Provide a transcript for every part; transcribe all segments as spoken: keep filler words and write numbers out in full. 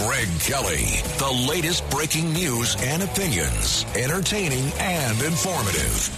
Greg Kelly. The latest breaking news and opinions. Entertaining and informative.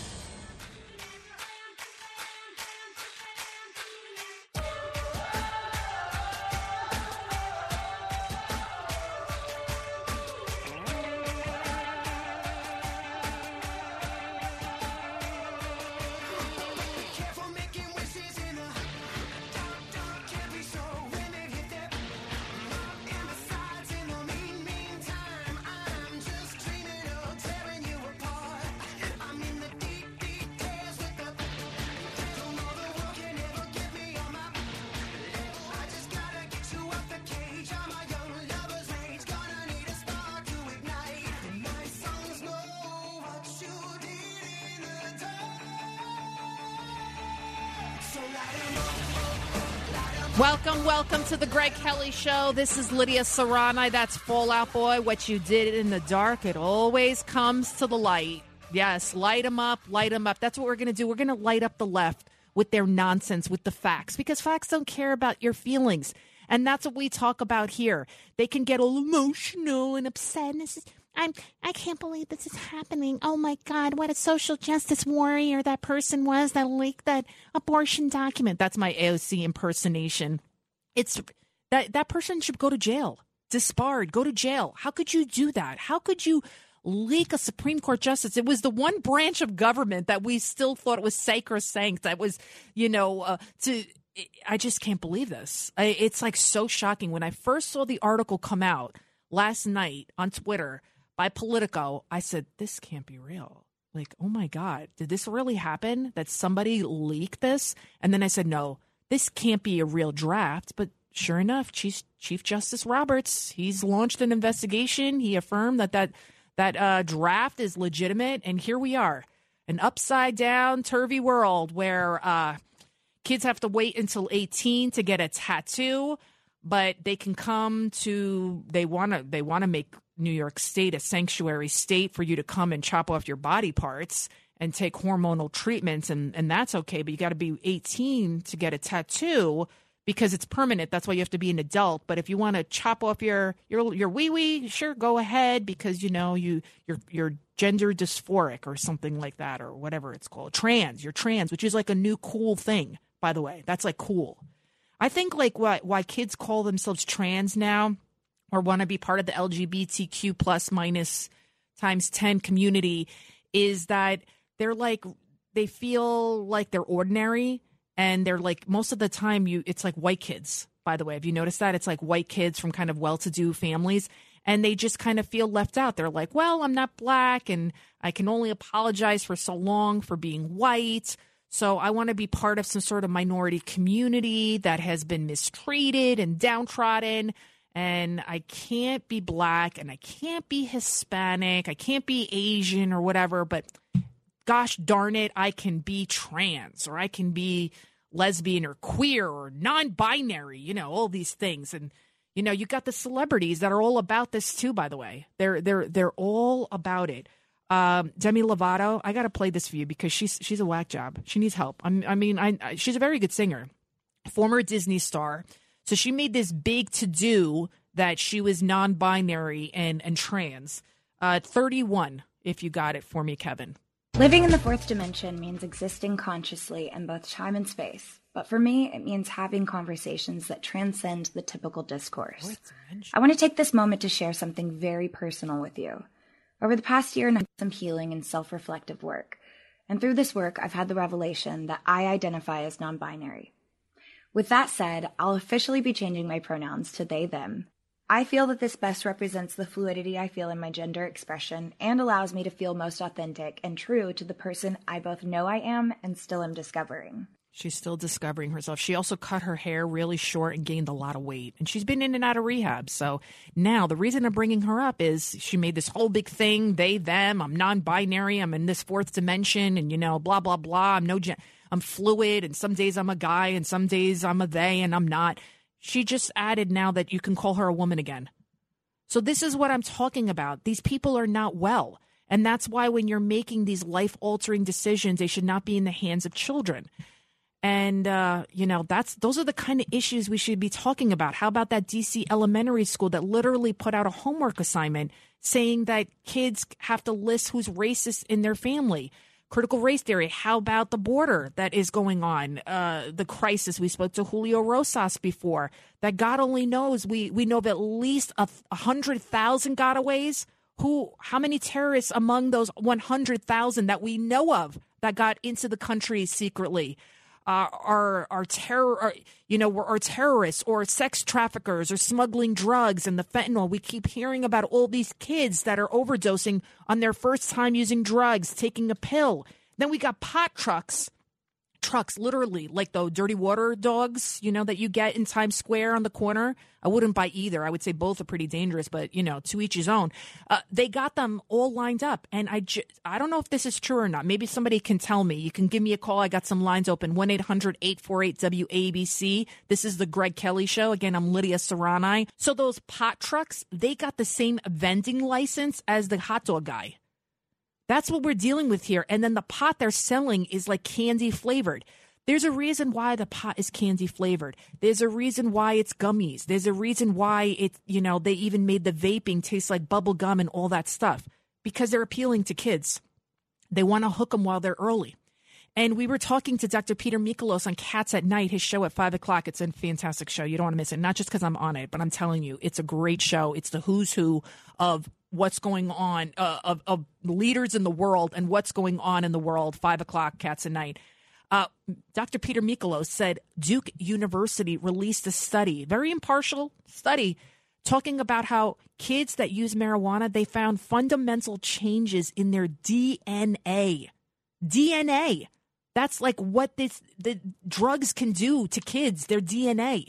Welcome, welcome to the Greg Kelly Show. This is Lydia Serrani. That's Fallout Boy. What you did in the dark, it always comes to the light. Yes, light them up, light them up. That's what we're going to do. We're going to light up the left with their nonsense, with the facts, because facts don't care about your feelings. And that's what we talk about here. They can get all emotional and upset. And this is, I'm, I can't believe this is happening. Oh, my God, what a social justice warrior that person was that leaked that abortion document. That's my A O C impersonation. It's that that person should go to jail, disbarred, go to jail. How could you do that? How could you leak a Supreme Court justice? It was the one branch of government that we still thought it was sacrosanct. That was, you know, uh, to I just can't believe this. I, it's like so shocking. When I first saw the article come out last night on Twitter by Politico, I said, this can't be real. Like, oh, my God, did this really happen? That somebody leaked this? And then I said, no, this can't be a real draft. But sure enough, Chief, Chief Justice Roberts, he's launched an investigation. He affirmed that that, that uh, draft is legitimate. And here we are, an upside down, turvy world where uh, kids have to wait until eighteen to get a tattoo. But they can come to they want to they want to make New York State a sanctuary state for you to come and chop off your body parts and take hormonal treatments. And, and that's OK. But you got to be eighteen to get a tattoo because it's permanent. That's why you have to be an adult. But if you want to chop off your your your wee wee, sure, go ahead, because, you know, you you're you're gender dysphoric or something like that, or whatever it's called. Trans. You're trans, which is like a new cool thing, by the way. That's like cool. I think like why, why kids call themselves trans now or want to be part of the L G B T Q plus minus times ten community is that they're like, they feel like they're ordinary, and they're like, most of the time you, it's like white kids, by the way. Have you noticed that? It's like white kids from kind of well-to-do families, and they just kind of feel left out. They're like, well, I'm not black, and I can only apologize for so long for being white. So I want to be part of some sort of minority community that has been mistreated and downtrodden. And I can't be black, and I can't be Hispanic. I can't be Asian or whatever. But gosh darn it, I can be trans, or I can be lesbian or queer or non-binary, you know, all these things. And, you know, you got the celebrities that are all about this too, by the way. They're they're they're all about it. Um, Demi Lovato, I got to play this for you because she's she's a whack job. She needs help. I'm, I mean, I, I, she's a very good singer, former Disney star. So she made this big to-do that she was non-binary and, and trans. Uh, thirty-one, if you got it for me, Kevin. Living in the fourth dimension means existing consciously in both time and space. But for me, it means having conversations that transcend the typical discourse. I want to take this moment to share something very personal with you. Over the past year, I've done some healing and self-reflective work. And through this work, I've had the revelation that I identify as non-binary. With that said, I'll officially be changing my pronouns to they, them. I feel that this best represents the fluidity I feel in my gender expression and allows me to feel most authentic and true to the person I both know I am and still am discovering. She's still discovering herself. She also cut her hair really short and gained a lot of weight. And she's been in and out of rehab. So now the reason I'm bringing her up is she made this whole big thing, they, them, I'm non-binary, I'm in this fourth dimension, and, you know, blah, blah, blah. I'm no, gen- I'm fluid, and some days I'm a guy, and some days I'm a they, and I'm not. She just added now that you can call her a woman again. So this is what I'm talking about. These people are not well. And that's why when you're making these life-altering decisions, they should not be in the hands of children. And, uh, you know, that's those are the kind of issues we should be talking about. How about that D C elementary school that literally put out a homework assignment saying that kids have to list who's racist in their family? Critical race theory. How about the border that is going on? Uh, the crisis. We spoke to Julio Rosas before. That God only knows. We we know of at least a, a hundred thousand gotaways. Who? How many terrorists among those one hundred thousand that we know of that got into the country secretly? Uh, are are terror, are, you know, are terrorists or sex traffickers or smuggling drugs and the fentanyl. We keep hearing about all these kids that are overdosing on their first time using drugs, taking a pill. Then we got pot trucks, trucks, literally like the dirty water dogs, you know, that you get in Times Square on the corner. I wouldn't buy either. I would say both are pretty dangerous, but, you know, to each his own. Uh, they got them all lined up. And I, j- I don't know if this is true or not. Maybe somebody can tell me. You can give me a call. I got some lines open. one eight hundred eight four eight W A B C. This is the Greg Kelly Show. Again, I'm Lydia Serrani. So those pot trucks, they got the same vending license as the hot dog guy. That's what we're dealing with here. And then the pot they're selling is like candy flavored. There's a reason why the pot is candy flavored. There's a reason why it's gummies. There's a reason why it, you know, they even made the vaping taste like bubble gum and all that stuff, because they're appealing to kids. They want to hook them while they're early. And we were talking to Doctor Peter Mikolos on Cats at Night, his show at five o'clock. It's a fantastic show. You don't want to miss it. Not just because I'm on it, but I'm telling you, it's a great show. It's the who's who of what's going on, uh, of, of leaders in the world and what's going on in the world. five o'clock, Cats at Night. Uh, Doctor Peter Mikolos said Duke University released a study, very impartial study, talking about how kids that use marijuana, they found fundamental changes in their D N A. D N A. That's like what this the drugs can do to kids, their D N A.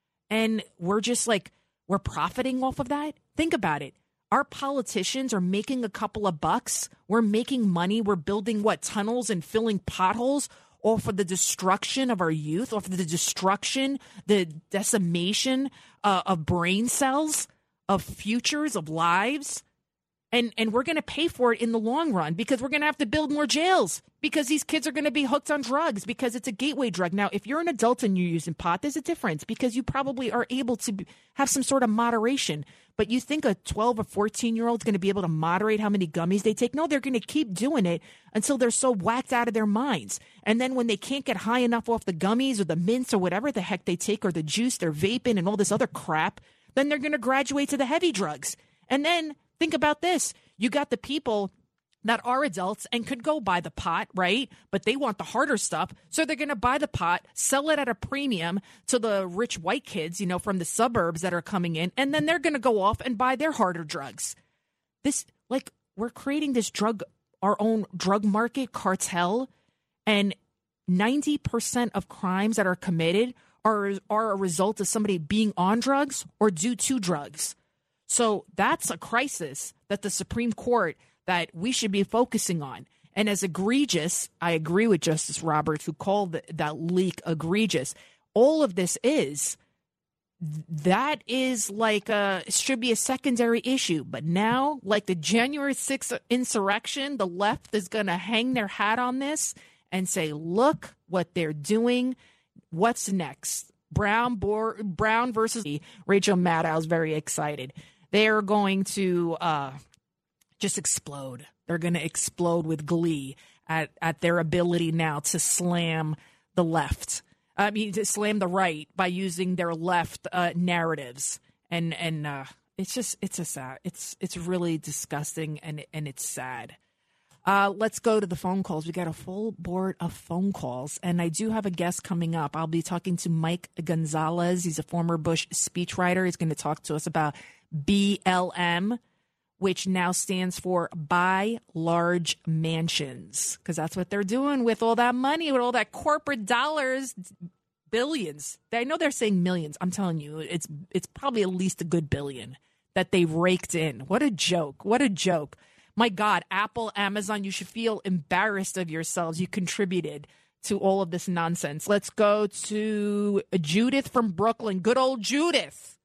And we're just like, we're profiting off of that? Think about it. Our politicians are making a couple of bucks. We're making money. We're building, what, tunnels and filling potholes off of the destruction of our youth, off of the destruction, the decimation uh, of brain cells, of futures, of lives. And and we're going to pay for it in the long run because we're going to have to build more jails because these kids are going to be hooked on drugs because it's a gateway drug. Now, if you're an adult and you're using pot, there's a difference because you probably are able to have some sort of moderation. But you think a twelve or fourteen-year-old is going to be able to moderate how many gummies they take? No, they're going to keep doing it until they're so whacked out of their minds. And then when they can't get high enough off the gummies or the mints or whatever the heck they take or the juice, they're vaping and all this other crap, then they're going to graduate to the heavy drugs. And then think about this. You got the people that are adults and could go buy the pot, right? But they want the harder stuff. So they're going to buy the pot, sell it at a premium to the rich white kids, you know, from the suburbs that are coming in. And then they're going to go off and buy their harder drugs. This, like, we're creating this drug, our own drug market cartel. And ninety percent of crimes that are committed are, are a result of somebody being on drugs or due to drugs. So that's a crisis that the Supreme Court, that we should be focusing on. And as egregious, I agree with Justice Roberts, who called the, that leak egregious. All of this is, that is like a, should be a secondary issue. But now, like the January sixth insurrection, the left is going to hang their hat on this and say, look what they're doing. What's next? Brown, Bo- Brown versus Rachel Maddow's very excited. They're going to uh, just explode. They're going to explode with glee at, at their ability now to slam the left. I mean, to slam the right by using their left uh, narratives. And and uh, it's just, it's a sad, it's it's really disgusting and, and it's sad. Uh, let's go to the phone calls. We got a full board of phone calls, and I do have a guest coming up. I'll be talking to Mike Gonzalez. He's a former Bush speechwriter. He's going to talk to us about B L M, which now stands for Buy Large Mansions, because that's what they're doing with all that money, with all that corporate dollars, billions. I know they're saying millions. I'm telling you, it's it's probably at least a good billion that they raked in. What a joke. What a joke. My God, Apple, Amazon, you should feel embarrassed of yourselves. You contributed to all of this nonsense. Let's go to Judith from Brooklyn. Good old Judith.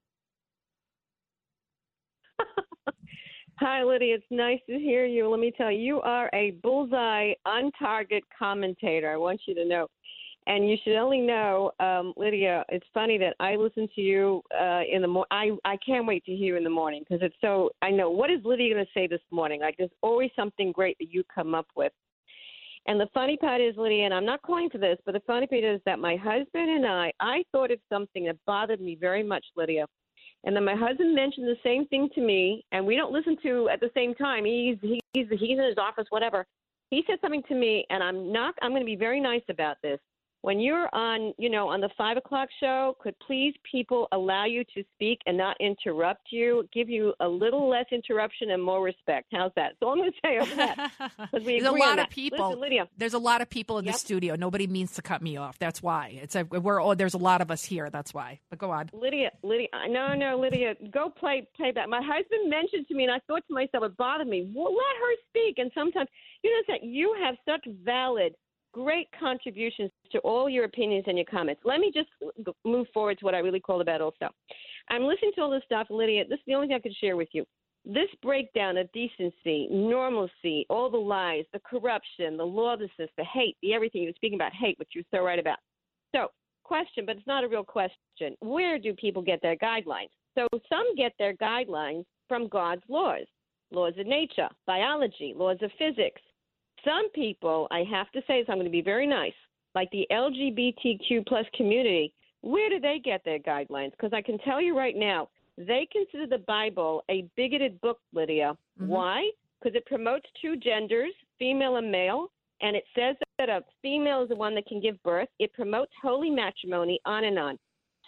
Hi, Lydia. It's nice to hear you. Let me tell you, you are a bullseye, on-target commentator. I want you to know. And you should only know, um, Lydia, it's funny that I listen to you uh, in the morning. I, I can't wait to hear you in the morning because it's so – I know. What is Lydia going to say this morning? Like there's always something great that you come up with. And the funny part is, Lydia, and I'm not calling for this, but the funny part is that my husband and I, I thought of something that bothered me very much, Lydia. And then my husband mentioned the same thing to me, and we don't listen to at the same time. He's he's he's in his office, whatever. He said something to me, and I'm not. I'm going to be very nice about this. When you're on, you know, on the five o'clock show, could please people allow you to speak and not interrupt you, give you a little less interruption and more respect? How's that? So I'm going to say over that. We there's a lot of people. Listen, Lydia. There's a lot of people in Yep. the studio. Nobody means to cut me off. That's why. It's a, we're oh, there's a lot of us here. That's why. But go on. Lydia, Lydia, no, no, Lydia, go play play back. My husband mentioned to me, and I thought to myself, it bothered me. Well, let her speak. And sometimes, you know, that you have such valid, great contributions to all your opinions and your comments. Let me just move forward to what I really called about also. I'm listening to all this stuff, Lydia. This is the only thing I could share with you. This breakdown of decency, normalcy, all the lies, the corruption, the lawlessness, the hate, the everything. You're speaking about hate, which you're so right about. So, question, but it's not a real question. Where do people get their guidelines? So some get their guidelines from God's laws, laws of nature, biology, laws of physics. Some people, I have to say, so I'm going to be very nice, like the L G B T Q plus community, where do they get their guidelines? Because I can tell you right now, they consider the Bible a bigoted book, Lydia. Mm-hmm. Why? Because it promotes two genders, female and male, and it says that a female is the one that can give birth. It promotes holy matrimony, on and on.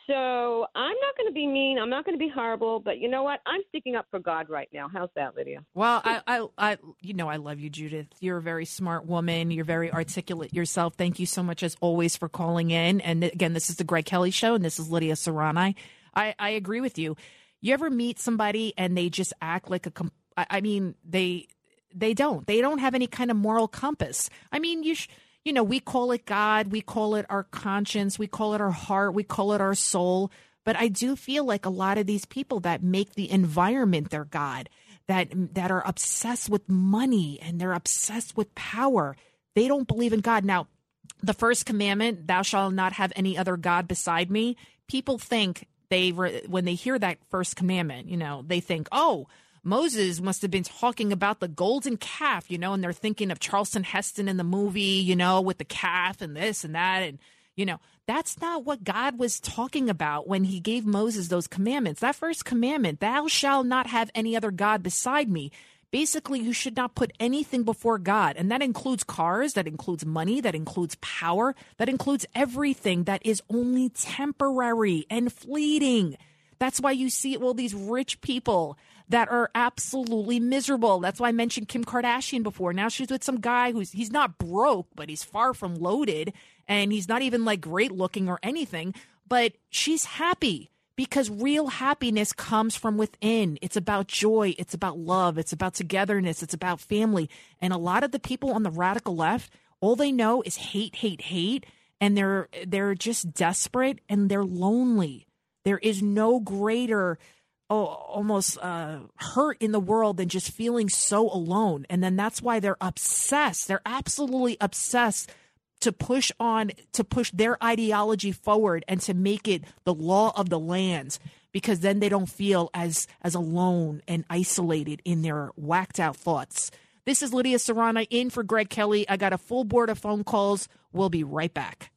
So I'm not going to be mean. I'm not going to be horrible. But you know what? I'm sticking up for God right now. How's that, Lydia? Well, I, I, I, you know, I love you, Judith. You're a very smart woman. You're very articulate yourself. Thank you so much, as always, for calling in. And again, this is the Greg Kelly Show, and this is Lydia Serrani. I, I agree with you. You ever meet somebody and they just act like a, I, I mean, they, they don't. They don't have any kind of moral compass. I mean, you sh- You know, we call it God, we call it our conscience, we call it our heart, we call it our soul. But I do feel like a lot of these people that make the environment their God, that that are obsessed with money and they're obsessed with power, they don't believe in God. Now, the first commandment, thou shalt not have any other God beside me. People think they, when they hear that first commandment, you know, they think, oh, Moses must have been talking about the golden calf, you know, and they're thinking of Charlton Heston in the movie, you know, with the calf and this and that. And, you know, that's not what God was talking about when he gave Moses those commandments. That first commandment, thou shalt not have any other God beside me. Basically, you should not put anything before God. And that includes cars, that includes money, that includes power, that includes everything that is only temporary and fleeting. That's why you see all these rich people that are absolutely miserable. That's why I mentioned Kim Kardashian before. Now she's with some guy who's, he's not broke, but he's far from loaded. And he's not even like great looking or anything. But she's happy because real happiness comes from within. It's about joy. It's about love. It's about togetherness. It's about family. And a lot of the people on the radical left, all they know is hate, hate, hate. And they're they're just desperate and they're lonely. There is no greater oh, almost uh, hurt in the world than just feeling so alone. And then that's why they're obsessed. They're absolutely obsessed to push on, to push their ideology forward and to make it the law of the land, because then they don't feel as, as alone and isolated in their whacked out thoughts. This is Lydia Serrani in for Greg Kelly. I got a full board of phone calls. We'll be right back.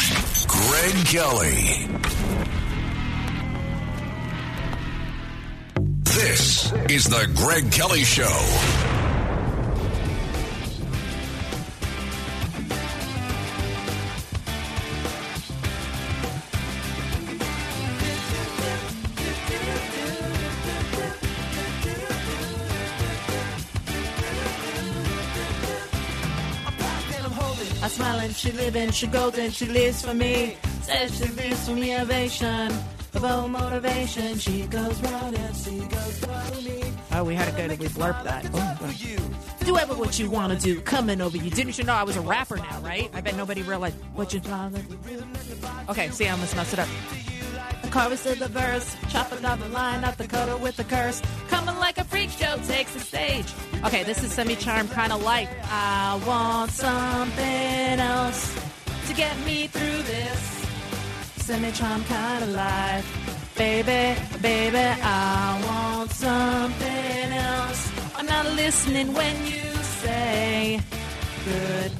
Greg Kelly. This is the Greg Kelly Show. I smile and she living, she golden, she lives for me. Says she lives for me, ovation. Of motivation, she goes round and she goes round me. Oh, we had a good, we blurped that. Oh, do ever what you want to do, coming over you. Didn't you know I was a rapper now, right? I bet nobody realized what you thought. Okay, see, I almost messed it up. The chorus of the verse, chopping down the line, not the cutter with the curse. Coming like a freak show takes the stage. Okay, this is Semi-Charmed, kind of like I want something else. to get me through this semi-charm kind of life. Baby, baby, I want something else. I'm not listening when you say good.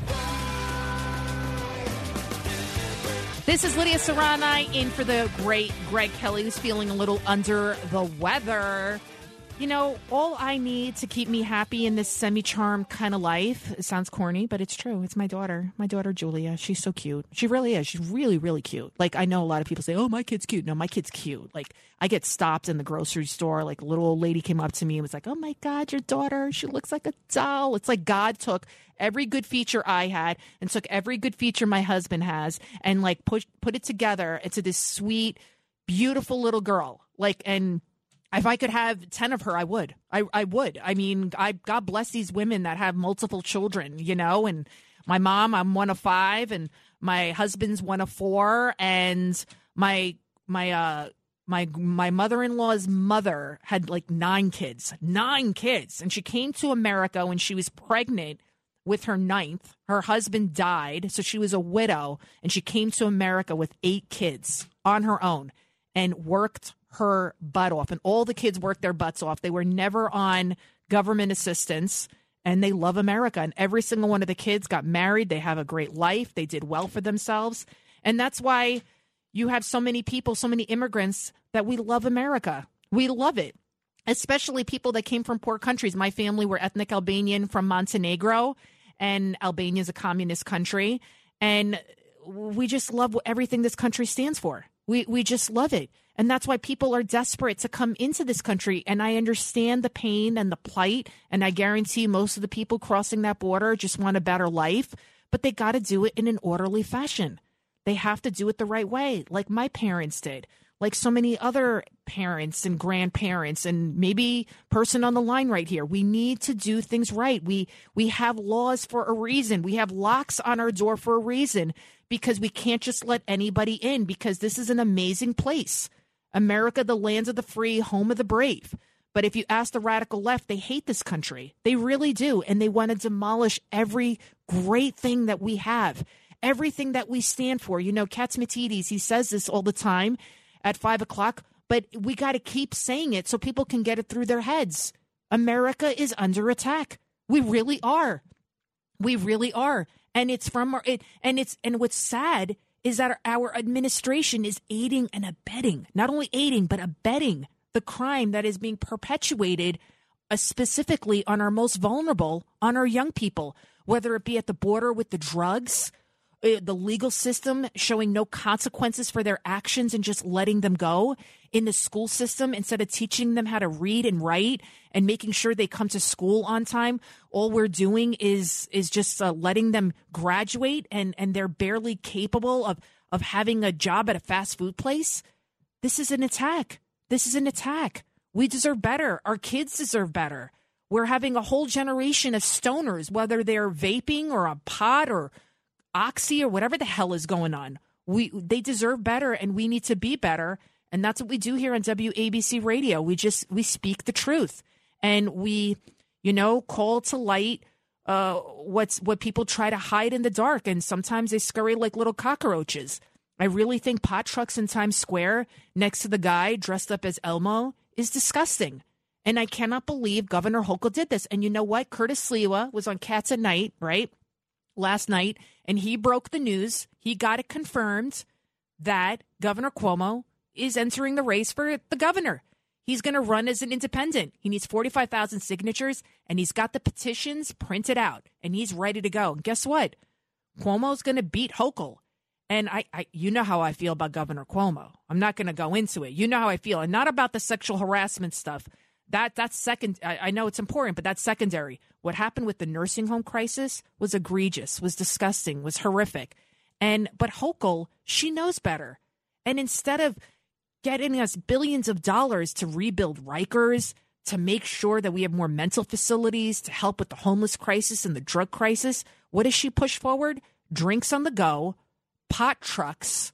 This is Lydia Serrani in for the great Greg Kelly, who's feeling a little under the weather. You know, all I need to keep me happy in this semi-charm kind of life, it sounds corny, but it's true. It's my daughter, my daughter Julia. She's so cute. She really is. She's really, really cute. Like, I know a lot of people say, oh, my kid's cute. No, my kid's cute. Like, I get stopped in the grocery store. Like, a little old lady came up to me and was like, oh, my God, your daughter, she looks like a doll. It's like God took every good feature I had and took every good feature my husband has and, like, put, put it together into this sweet, beautiful little girl. Like, and... if I could have ten of her, I would. I, I would. I mean, I God bless these women that have multiple children, you know, and my mom, I'm one of five, and my husband's one of four, and my my uh my my mother-in-law's mother had like nine kids. Nine kids. And she came to America when she was pregnant with her ninth. Her husband died, so she was a widow, and she came to America with eight kids on her own and worked her butt off, and all the kids worked their butts off. They were never on government assistance, and they love America. And every single one of the kids got married. They have a great life. They did well for themselves. And that's why you have so many people, so many immigrants that we love America. We love it, especially people that came from poor countries. My family were ethnic Albanian from Montenegro, and Albania is a communist country. And we just love everything this country stands for. We we just love it. And that's why people are desperate to come into this country. And I understand the pain and the plight. And I guarantee most of the people crossing that border just want a better life. But they got to do it in an orderly fashion. They have to do it the right way, like my parents did, like so many other parents and grandparents, and maybe person on the line right here. We need to do things right. We we have laws for a reason. We have locks on our door for a reason, because we can't just let anybody in, because this is an amazing place. America, the land of the free, home of the brave. But if you ask the radical left, they hate this country. They really do. And they want to demolish every great thing that we have, everything that we stand for. You know, Catsimatidis, he says this all the time at five o'clock, but we got to keep saying it so people can get it through their heads. America is under attack. We really are. We really are. And it's from our, it, and it's, and what's sad is that our, our administration is aiding and abetting, not only aiding, but abetting the crime that is being perpetuated uh, specifically on our most vulnerable, on our young people, whether it be at the border with the drugs, uh, the legal system showing no consequences for their actions and just letting them go, in the school system, instead of teaching them how to read and write and making sure they come to school on time, all we're doing is is just uh, letting them graduate, and, and they're barely capable of, of having a job at a fast food place. This is an attack. This is an attack. We deserve better. Our kids deserve better. We're having a whole generation of stoners, whether they're vaping or on pot or oxy or whatever the hell is going on. We they deserve better, and we need to be better. And that's what we do here on W A B C Radio. We just, we speak the truth, and we, you know, call to light uh, what's what people try to hide in the dark. And sometimes they scurry like little cockroaches. I really think pot trucks in Times Square next to the guy dressed up as Elmo is disgusting. And I cannot believe Governor Hochul did this. And you know what? Curtis Sliwa was on Cats at Night, right, last night, and he broke the news. He got it confirmed that Governor Cuomo is entering the race for the governor. He's going to run as an independent. He needs forty-five thousand signatures, and he's got the petitions printed out, and he's ready to go. And guess what? Cuomo's going to beat Hochul. And I, I, you know how I feel about Governor Cuomo. I'm not going to go into it. You know how I feel, and not about the sexual harassment stuff. That that's second. I, I know it's important, but that's secondary. What happened with the nursing home crisis was egregious, was disgusting, was horrific. And but Hochul, she knows better. And instead of getting us billions of dollars to rebuild Rikers, to make sure that we have more mental facilities, to help with the homeless crisis and the drug crisis, what does she push forward? Drinks on the go, pot trucks,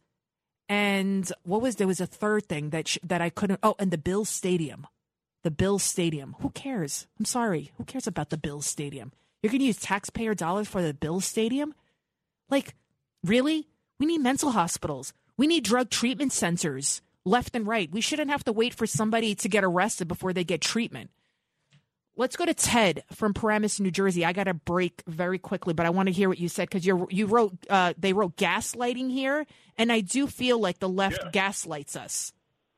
and what was there was a third thing that she, that I couldn't. Oh, and the Bills Stadium, the Bills Stadium. Who cares? I'm sorry. Who cares about the Bills Stadium? You're going to use taxpayer dollars for the Bills Stadium? Like, Really? We need mental hospitals. We need drug treatment centers left and right. We shouldn't have to wait for somebody to get arrested before they get treatment. Let's go to Ted from Paramus, New Jersey. I got to break very quickly, but I want to hear what you said because you you wrote uh, they wrote gaslighting here, and I do feel like the left yeah. gaslights us.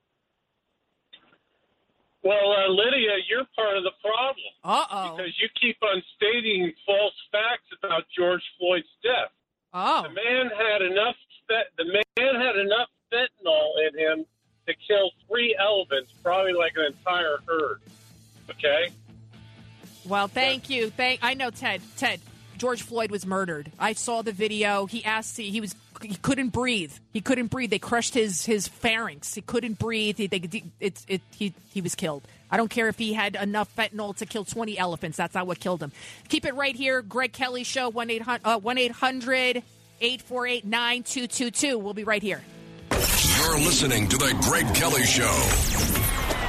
Well, uh, Lydia, you're part of the problem. Uh-oh. Because you keep on stating false facts about George Floyd's death. Oh. The man had enough fent- the man had enough fentanyl in him to kill three elephants, probably like an entire herd. Okay? Well, thank you. Thank I know Ted. Ted, George Floyd was murdered. I saw the video. He asked he was he couldn't breathe. He couldn't breathe. They crushed his his pharynx. He couldn't breathe. He they, it, it, he he was killed. I don't care if he had enough fentanyl to kill twenty elephants. That's not what killed him. Keep it right here. Greg Kelly Show, one eight hundred, eight four eight, nine two two two. We'll be right here. You're listening to The Greg Kelly Show.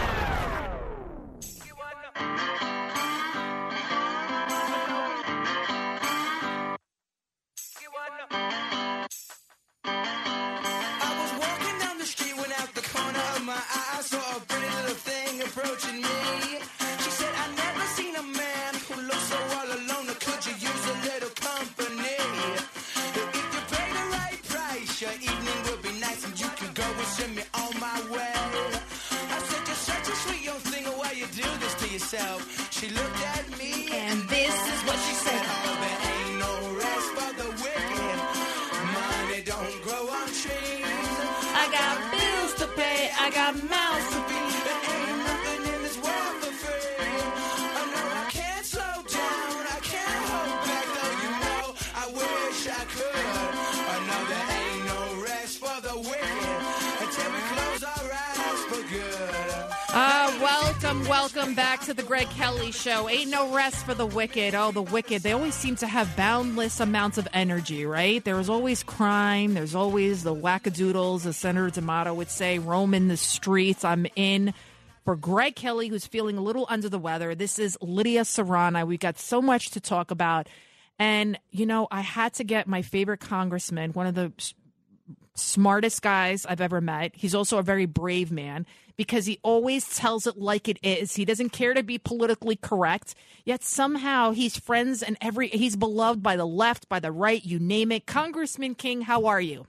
Approaching me, she said, "I never seen a man who looks so all alone. Or could you use a little company? If you pay the right price, your evening will be nice, and you can go and send me on my way." I said, "You're such a sweet young thing. Why you do this to yourself?" She looked at me, and this is what she said: "Oh, there ain't no rest for the wicked. Money don't grow on trees. I got bills to pay. I got mouths to feed. Uh, welcome, welcome back to the Greg Kelly Show. Ain't no rest for the wicked. Oh, the wicked. They always seem to have boundless amounts of energy, right? There's always crime. There's always the wackadoodles, as Senator D'Amato would say, roaming the streets. I'm in. For Greg Kelly, who's feeling a little under the weather, this is Lydia Serrana. We've got so much to talk about. And, you know, I had to get my favorite congressman, one of the smartest guys I've ever met. He's also a very brave man because he always tells it like it is. He doesn't care to be politically correct, yet somehow he's friends and every he's beloved by the left, by the right, you name it. Congressman King, how are you?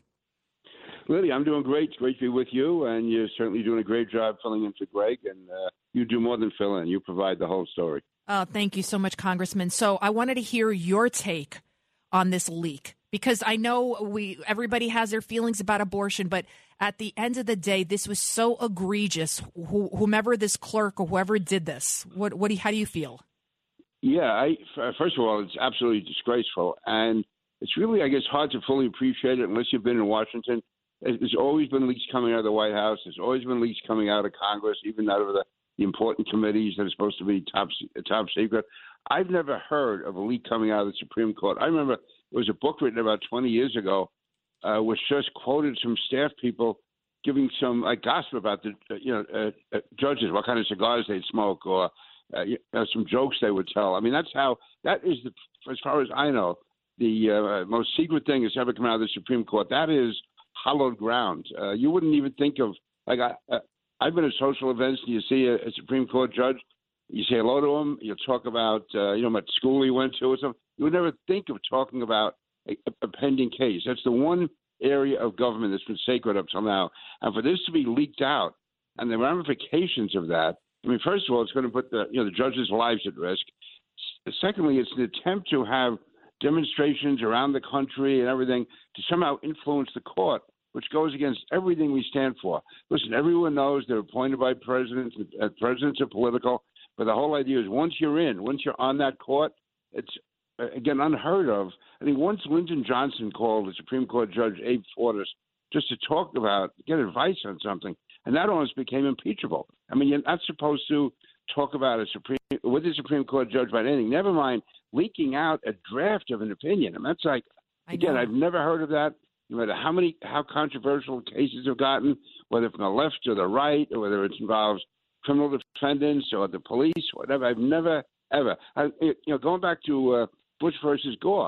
Lydia, I'm doing great. It's great to be with you, and you're certainly doing a great job filling in for Greg, and uh, you do more than fill in. You provide the whole story. Oh, thank you so much, Congressman. So I wanted to hear your take on this leak, because I know we everybody has their feelings about abortion, but at the end of the day, this was so egregious. Wh- whomever this clerk or whoever did this, what, what do you, how do you feel? Yeah, I, first of all, it's absolutely disgraceful, and it's really, I guess, hard to fully appreciate it unless you've been in Washington. There's always been leaks coming out of the White House. There's always been leaks coming out of Congress, even out of the, the important committees that are supposed to be top top secret. I've never heard of a leak coming out of the Supreme Court. I remember there was a book written about twenty years ago, uh, which just quoted some staff people giving some like gossip about the uh, you know uh, uh, judges, what kind of cigars they'd smoke, or uh, you know, some jokes they would tell. I mean, that's how that is the, as far as I know, the uh, most secret thing that's ever come out of the Supreme Court. That is hallowed ground. Uh, you wouldn't even think of like I, uh, I've been at social events. And you see a, a Supreme Court judge, you say hello to him. You talk about uh, you know what school he went to or something. You would never think of talking about a, a pending case. That's the one area of government that's been sacred up till now. And for this to be leaked out and the ramifications of that, I mean, first of all, it's going to put the you know the judges' lives at risk. S- secondly, it's an attempt to have demonstrations around the country and everything to somehow influence the court, which goes against everything we stand for. Listen, everyone knows they're appointed by presidents. Uh, presidents are political, but the whole idea is once you're in, once you're on that court, it's uh, again unheard of. I think once Lyndon Johnson called the Supreme Court Judge Abe Fortas just to talk about, get advice on something, and that almost became impeachable. I mean, you're not supposed to talk about a Supreme with a Supreme Court judge about anything. Never mind leaking out a draft of an opinion. I mean, that's like, again, I've never heard of that. No matter how many, how controversial cases have gotten, whether from the left or the right, or whether it involves criminal defendants or the police, whatever. I've never, ever, I, you know, going back to uh, Bush versus Gore.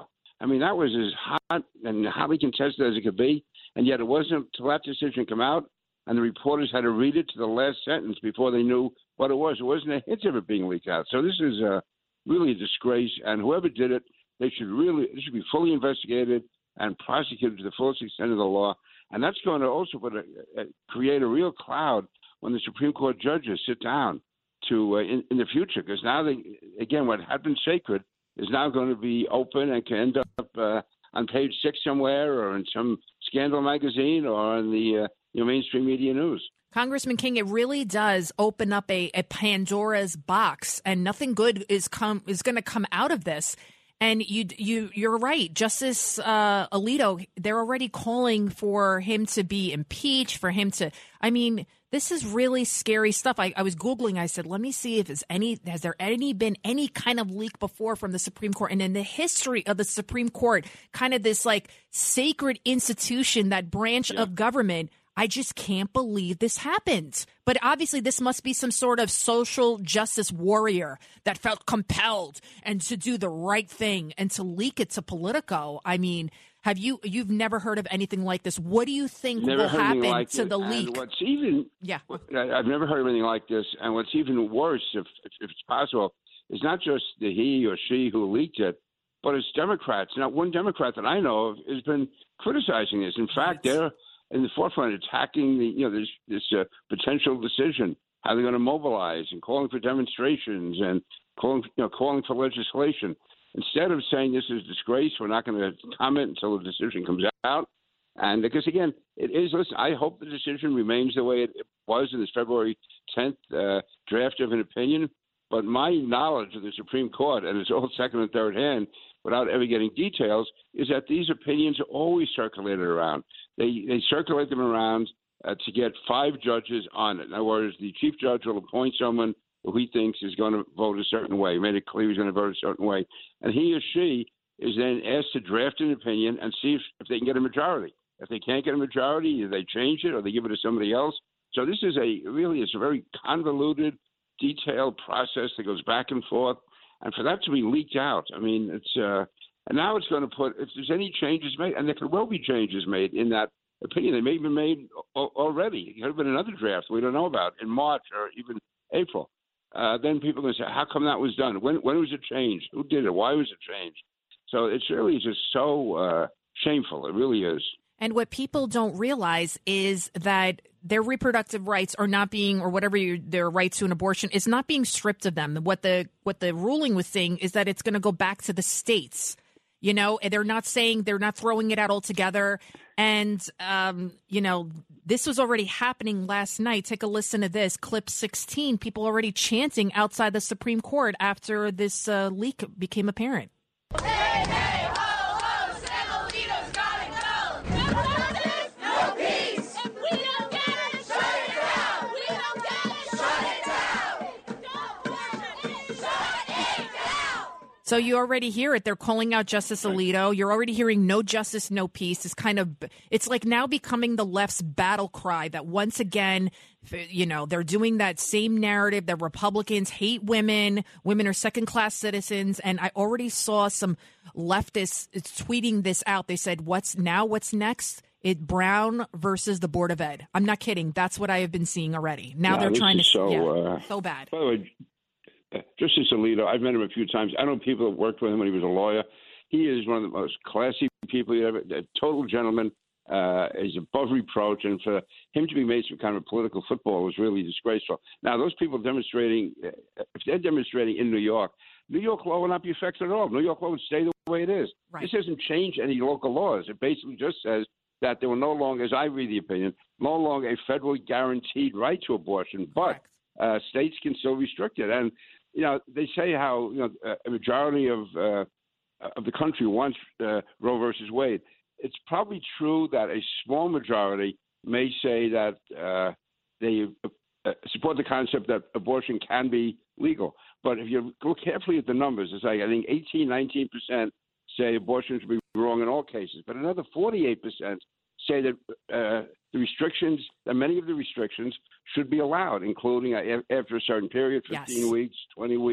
I mean, that was as hot and hotly contested as it could be, and yet it wasn't until that decision came out and the reporters had to read it to the last sentence before they knew what it was. It wasn't a hint of it being leaked out. So this is uh, really a disgrace, and whoever did it, they should really it should be fully investigated and prosecuted to the fullest extent of the law. And that's going to also put a, a, create a real cloud when the Supreme Court judges sit down to uh, in, in the future, because now they again what had been sacred is now going to be open and can end up uh, on page six somewhere or in some scandal magazine or in the uh, you know, mainstream media news. Congressman King, it really does open up a, a Pandora's box, and nothing good is come is going to come out of this. And you you you're right, Justice uh, Alito. They're already calling for him to be impeached, for him to. I mean, this is really scary stuff. I, I was Googling. I said, let me see if there's any. Has there any been any kind of leak before from the Supreme Court? And in the history of the Supreme Court, kind of this like sacred institution, that branch yeah. of government. I just can't believe this happened. But obviously this must be some sort of social justice warrior that felt compelled and to do the right thing and to leak it to Politico. I mean, have you, you've never heard of anything like this. What do you think never will happen like to it. the and leak? What's even, yeah. I've never heard of anything like this. And what's even worse, if, if, if it's possible, is not just the he or she who leaked it, but it's Democrats. Not one Democrat that I know of has been criticizing this. In fact, they're in the forefront, attacking the you know this this uh, potential decision, how they're going to mobilize and calling for demonstrations and calling you know calling for legislation. Instead of saying this is a disgrace, we're not going to comment until the decision comes out. And because again, it is. Listen, I hope the decision remains the way it was in this February tenth uh, draft of an opinion. But my knowledge of the Supreme Court, and it's all second and third hand, without ever getting details, is that these opinions are always circulated around. They they circulate them around uh, to get five judges on it. In other words, the chief judge will appoint someone who he thinks is going to vote a certain way, made it clear he's going to vote a certain way. And he or she is then asked to draft an opinion and see if, if they can get a majority. If they can't get a majority, either they change it or they give it to somebody else. So this is a really it's a very convoluted, detailed process that goes back and forth. And for that to be leaked out, I mean, it's uh, and now it's going to put, if there's any changes made, and there could well be changes made in that opinion. They may have been made already. It could have been another draft we don't know about in March or even April. Uh, then people are going to say, how come that was done? When when was it changed? Who did it? Why was it changed? So it's really just so uh, shameful. It really is. And what people don't realize is that their reproductive rights are not being, or whatever you, their right to an abortion is not being stripped of them. What the what the ruling was saying is that it's going to go back to the states. You know, they're not saying, they're not throwing it out altogether. And, um, you know, this was already happening last night. Take a listen to this. Clip sixteen, people already chanting outside the Supreme Court after this uh, leak became apparent. Hey, hey, ho, ho, Sam Alito's gotta go. No justice, no peace. If we don't get it, shut it down. We don't get it, shut it down. Don't worship it, shut it down. So you already hear it. They're calling out Justice Alito. You're already hearing no justice, no peace. It's kind of, it's like now becoming the left's battle cry that once again, you know, they're doing that same narrative that Republicans hate women. Women are second class citizens. And I already saw some leftists tweeting this out. They said, what's now, what's next? It Brown versus the Board of Ed. I'm not kidding. That's what I have been seeing already. Now yeah, they're trying to, so, yeah, uh, so bad. By the way, Justice Alito, I've met him a few times. I know people that worked with him when he was a lawyer. He is one of the most classy people you ever, a total gentleman. Uh, is above reproach, and for him to be made some kind of political football was really disgraceful. Now, those people demonstrating, if they're demonstrating in New York, New York law will not be affected at all. New York law would stay the way it is. Right. This doesn't change any local laws. It basically just says that there will no longer, as I read the opinion, no longer a federally guaranteed right to abortion, but uh, states can still restrict it. And you know, they say how you know a majority of uh, of the country wants uh, Roe versus Wade. It's probably true that a small majority may say that uh, they uh, support the concept that abortion can be legal. But if you look carefully at the numbers, it's like I think eighteen, nineteen percent say abortion should be wrong in all cases. But another forty-eight percent say that uh, the restrictions, that many of the restrictions should be allowed, including uh, after a certain period, fifteen yes. weeks, twenty weeks,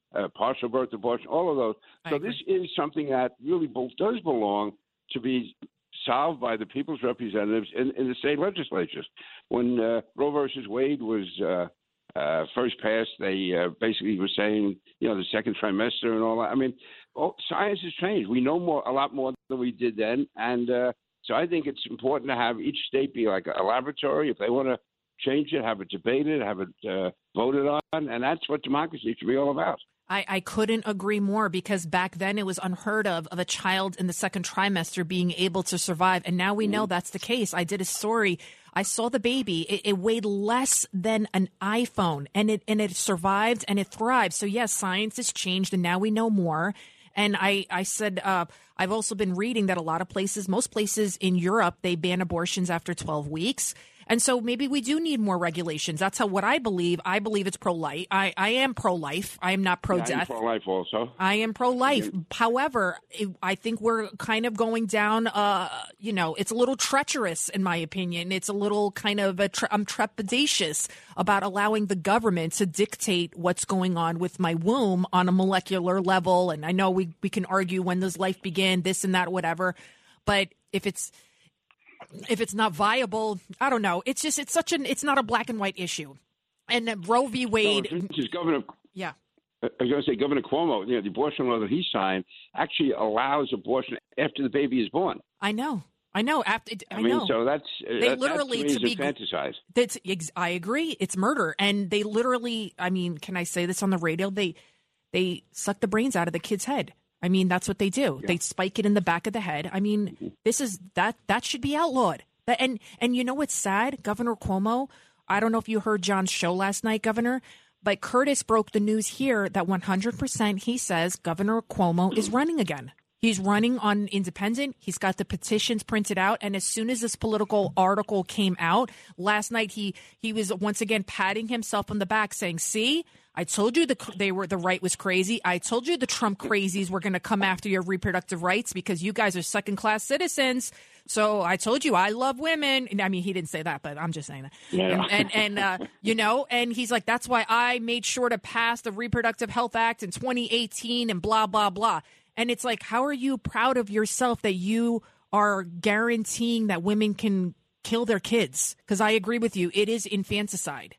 uh, partial birth abortion, all of those. So this is something that really be- does belong to be solved by the people's representatives in, in the state legislatures. When uh, Roe versus Wade was uh, uh, first passed, they uh, basically were saying, you know, the second trimester and all that. I mean, oh, science has changed. We know more, a lot more than we did then, and uh, so I think it's important to have each state be like a laboratory. If they want to change it, have it debated, have it uh, voted on, and that's what democracy should be all about. I, I couldn't agree more, because back then it was unheard of of a child in the second trimester being able to survive. And now we know that's the case. I did a story. I saw the baby. It, it weighed less than an iPhone, and it and it survived and it thrived. So, yes, science has changed, and now we know more. And I, I said, uh, I've also been reading that a lot of places, most places in Europe, they ban abortions after twelve weeks. And so maybe we do need more regulations. That's how what I believe. I believe it's pro-life. I, I am pro-life. I am not pro-death. Yeah, I'm pro-life also. I am pro-life. However, it, I think we're kind of going down, uh, you know, it's a little treacherous, in my opinion. It's a little kind of, a tre- I'm trepidatious about allowing the government to dictate what's going on with my womb on a molecular level. And I know we, we can argue when does life begin, this and that, whatever. But if it's... If it's not viable, I don't know. It's just, it's such an, it's not a black and white issue. And uh, Roe v. Wade. No, just Governor, yeah. I was going to say Governor Cuomo, you know, the abortion law that he signed actually allows abortion after the baby is born. I know. I know. After, I, I mean, know. so that's, they that, literally, that to, me to is be infanticide. That's, I agree. It's murder. And they literally, I mean, can I say this on the radio? They, they suck the brains out of the kid's head. I mean, that's what they do. Yeah. They spike it in the back of the head. I mean, mm-hmm. this is that that should be outlawed. And and you know what's sad? Governor Cuomo, I don't know if you heard John's show last night, Governor, but Curtis broke the news here that one hundred percent he says Governor Cuomo is running again. He's running on independent. He's got the petitions printed out. And as soon as this political article came out last night, he he was once again patting himself on the back saying, see, I told you the they were the right was crazy. I told you the Trump crazies were going to come after your reproductive rights because you guys are second class citizens. So I told you I love women. And I mean, he didn't say that, but I'm just saying that. Yeah. And, and, and uh, you know, and he's like, that's why I made sure to pass the Reproductive Health Act in twenty eighteen and blah, blah, blah. And it's like, how are you proud of yourself that you are guaranteeing that women can kill their kids? Because I agree with you. It is infanticide.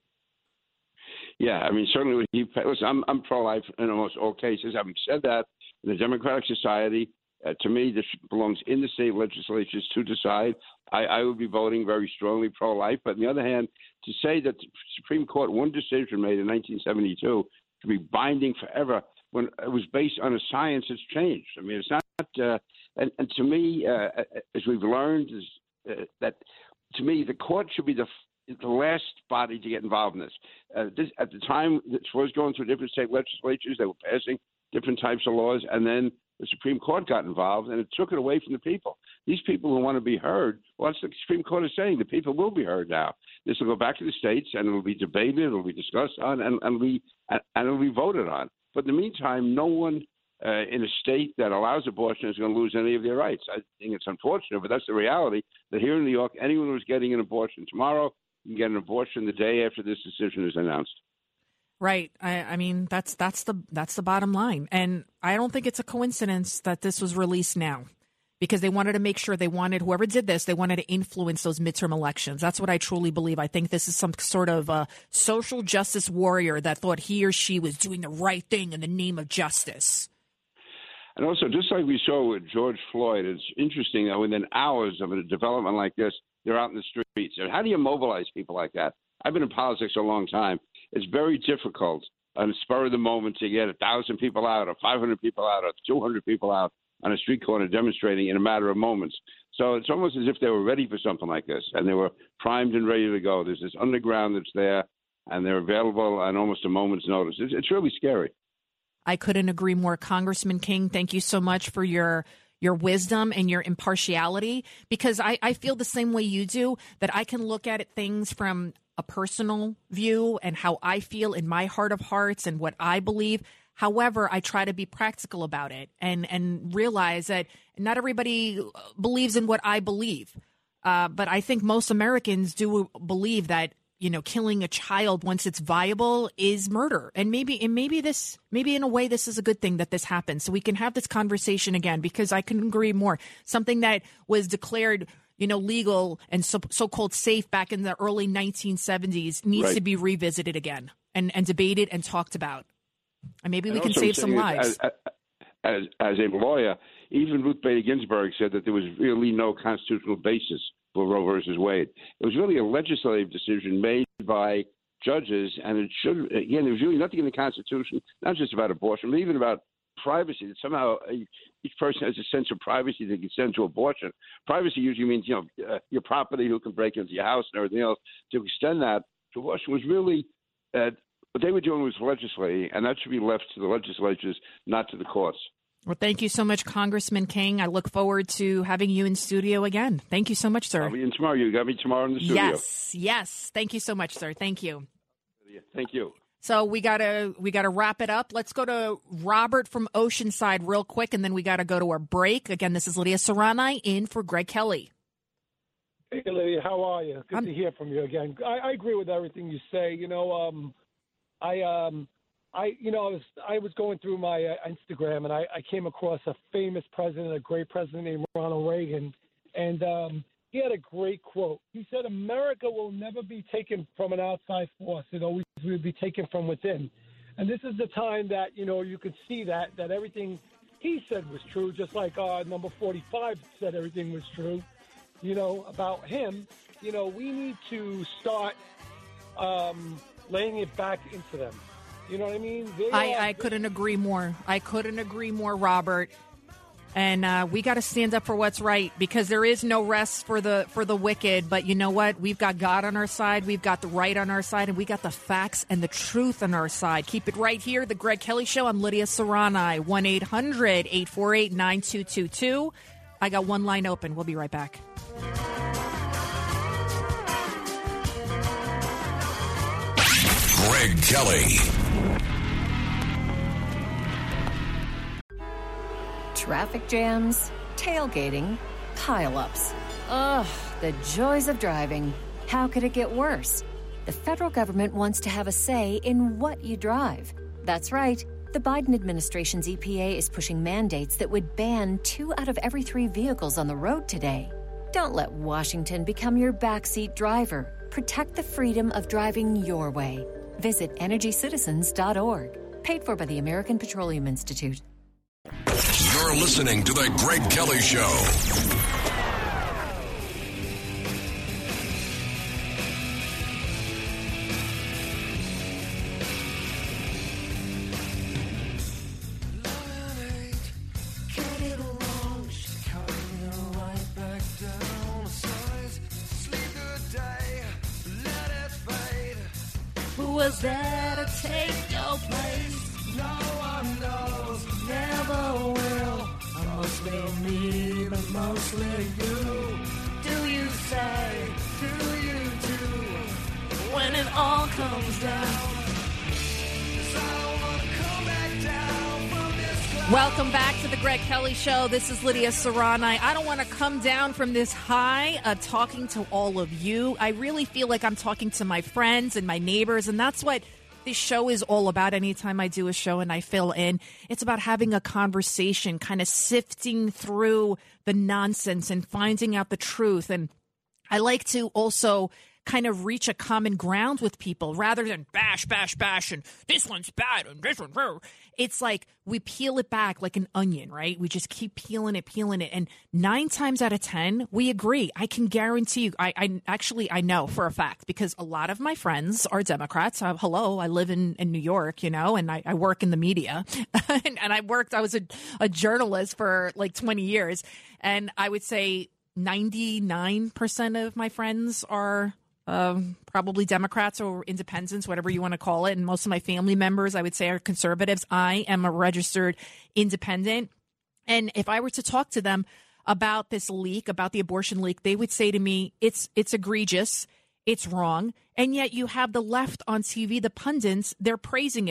Yeah, I mean, certainly he listen, I'm, I'm pro-life in almost all cases. Having said that, in the Democratic Society, uh, to me, this belongs in the state legislatures to decide. I, I would be voting very strongly pro-life. But on the other hand, to say that the Supreme Court, one decision made in nineteen seventy-two, to be binding forever when it was based on a science that's changed. I mean, it's not, uh, and, and to me, uh, as we've learned, is uh, that to me, the court should be the the last body to get involved in this. Uh, this at the time, this was going through different state legislatures. They were passing different types of laws, and then the Supreme Court got involved, and it took it away from the people. These people who want to be heard, well, that's what the Supreme Court is saying. The people will be heard now. This will go back to the states, and it will be debated, it will be discussed on, and, and, we, and, and it will be voted on. But in the meantime, no one uh, in a state that allows abortion is going to lose any of their rights. I think it's unfortunate, but that's the reality, that here in New York, anyone who's getting an abortion tomorrow can get an abortion the day after this decision is announced. Right. I, I mean, that's that's the that's the bottom line. And I don't think it's a coincidence that this was released now, because they wanted to make sure they wanted whoever did this, they wanted to influence those midterm elections. That's what I truly believe. I think this is some sort of a social justice warrior that thought he or she was doing the right thing in the name of justice. And also, just like we saw with George Floyd, it's interesting that within hours of a development like this, they're out in the streets. And how do you mobilize people like that? I've been in politics a long time. It's very difficult on the spur of the moment to get a thousand people out or five hundred people out or two hundred people out on a street corner demonstrating in a matter of moments. So it's almost as if they were ready for something like this, and they were primed and ready to go. There's this underground that's there, and they're available on almost a moment's notice. It's, it's really scary. I couldn't agree more. Congressman King, thank you so much for your your wisdom and your impartiality, because I, I feel the same way you do, that I can look at it, things from a personal view and how I feel in my heart of hearts and what I believe. However, I try to be practical about it and, and realize that not everybody believes in what I believe. Uh, but I think most Americans do believe that you know, killing a child once it's viable is murder. And maybe, and maybe this, maybe in a way, this is a good thing that this happens. So we can have this conversation again, because I couldn't agree more. Something that was declared, you know, legal and so, so-called safe back in the early nineteen seventies needs Right. to be revisited again and, and debated and talked about. And maybe we And can also save some saying lives. As, as, as a lawyer, even Ruth Bader Ginsburg said that there was really no constitutional basis for Roe versus Wade. It was really a legislative decision made by judges, and it should, again, there was really nothing in the Constitution, not just about abortion, but even about privacy, that somehow uh, each person has a sense of privacy that consent to abortion. Privacy usually means, you know, uh, your property, who can break into your house and everything else. To extend that to abortion was really, uh, what they were doing was legislating, and that should be left to the legislatures, not to the courts. Well, thank you so much, Congressman King. I look forward to having you in studio again. Thank you so much, sir. I'll be in tomorrow. You got me tomorrow in the studio. Yes, yes. Thank you so much, sir. Thank you. Thank you. So we gotta we gotta wrap it up. Let's go to Robert from Oceanside real quick, and then we gotta go to our break. Again, this is Lydia Serrani in for Greg Kelly. Hey, Lydia, how are you? Good I'm- to hear from you again. I, I agree with everything you say. You know, um, I, um, I, you know, I was I was going through my uh, Instagram, and I, I came across a famous president, a great president named Ronald Reagan, and um, he had a great quote. He said, "America will never be taken from an outside force; it always will be taken from within." And this is the time that you know you could see that that everything he said was true, just like uh, number forty-five said everything was true. You know, about him, you know, we need to start um, laying it back into them. You know what I mean? They I, are- I couldn't agree more. I couldn't agree more, Robert. And uh, we got to stand up for what's right, because there is no rest for the for the wicked. But you know what? We've got God on our side. We've got the right on our side. And we got the facts and the truth on our side. Keep it right here. The Greg Kelly Show. I'm Lydia Serrani. one eight hundred eight four eight nine two two two. I got one line open. We'll be right back. Greg Kelly. Traffic jams, tailgating, pileups. Ugh, the joys of driving. How could it get worse? The federal government wants to have a say in what you drive. That's right. The Biden administration's E P A is pushing mandates that would ban two out of every three vehicles on the road today. Don't let Washington become your backseat driver. Protect the freedom of driving your way. Visit energy citizens dot org. Paid for by the American Petroleum Institute. You're listening to The Greg Kelly Show. Who was there to take your place? No one knows, never will. Mostly me, but mostly you. Do you say, do you do? When it all comes down. Welcome back to the Greg Kelly Show. This is Lydia Serrani. I don't want to come down from this high of talking to all of you. I really feel like I'm talking to my friends and my neighbors, and that's what this show is all about. Anytime I do a show and I fill in, it's about having a conversation, kind of sifting through the nonsense and finding out the truth. And I like to also kind of reach a common ground with people rather than bash, bash, bash, and this one's bad and this one's rrr. It's like we peel it back like an onion, right? We just keep peeling it, peeling it. And nine times out of ten, we agree. I can guarantee you. I, I actually, I know for a fact, because a lot of my friends are Democrats. Uh, hello, I live in, in New York, you know, and I, I work in the media. and, and I worked, I was a, a journalist for like twenty years. And I would say ninety-nine percent of my friends are Um, probably Democrats or independents, whatever you want to call it. And most of my family members, I would say, are conservatives. I am a registered independent. And if I were to talk to them about this leak, about the abortion leak, they would say to me, it's it's egregious, it's wrong. And yet you have the left on T V, the pundits, they're praising it.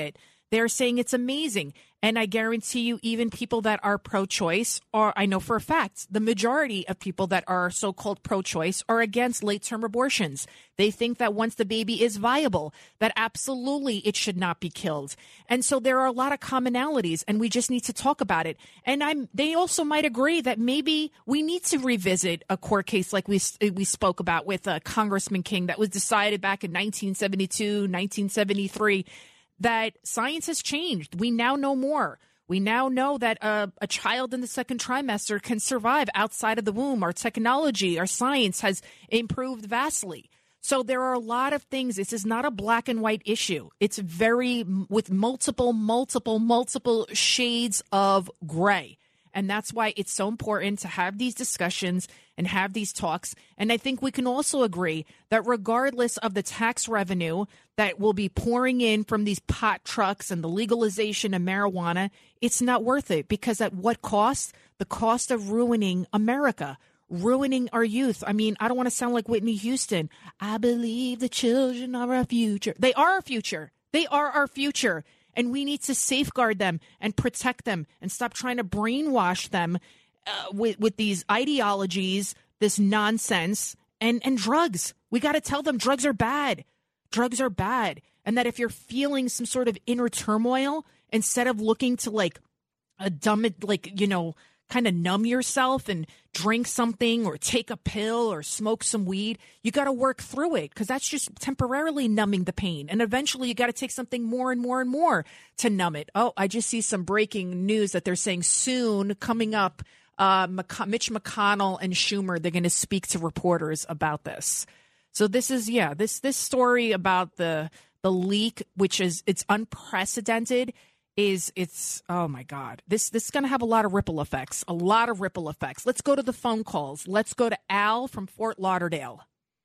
They're saying it's amazing. And I guarantee you, even people that are pro-choice, or I know for a fact, the majority of people that are so-called pro-choice are against late-term abortions. They think that once the baby is viable, that absolutely it should not be killed. And so there are a lot of commonalities, and we just need to talk about it. And I'm, they also might agree that maybe we need to revisit a court case like we we spoke about with uh, Congressman King that was decided back in nineteen seventy-two, nineteen seventy-three, that science has changed. We now know more. We now know that uh, a child in the second trimester can survive outside of the womb. Our technology, our science has improved vastly. So there are a lot of things. This is not a black and white issue. It's very with multiple, multiple, multiple shades of gray. And that's why it's so important to have these discussions and have these talks. And I think we can also agree that regardless of the tax revenue that will be pouring in from these pot trucks and the legalization of marijuana, it's not worth it, because at what cost? The cost of ruining America, ruining our youth. I mean, I don't want to sound like Whitney Houston. I believe the children are our future. They are our future. They are our future. And we need to safeguard them and protect them and stop trying to brainwash them uh, with, with these ideologies, this nonsense, and, and drugs. We got to tell them drugs are bad. Drugs are bad. And that if you're feeling some sort of inner turmoil, instead of looking to like a dumb, like, you know, kind of numb yourself and drink something or take a pill or smoke some weed, you got to work through it, because that's just temporarily numbing the pain. And eventually you got to take something more and more and more to numb it. Oh, I just see some breaking news that they're saying soon coming up, uh, Mitch McConnell and Schumer, they're going to speak to reporters about this. So this is, yeah, this this story about the the leak, which is it's unprecedented, is it's, oh my God, this this is going to have a lot of ripple effects, a lot of ripple effects. Let's go to the phone calls. Let's go to Al from Fort Lauderdale.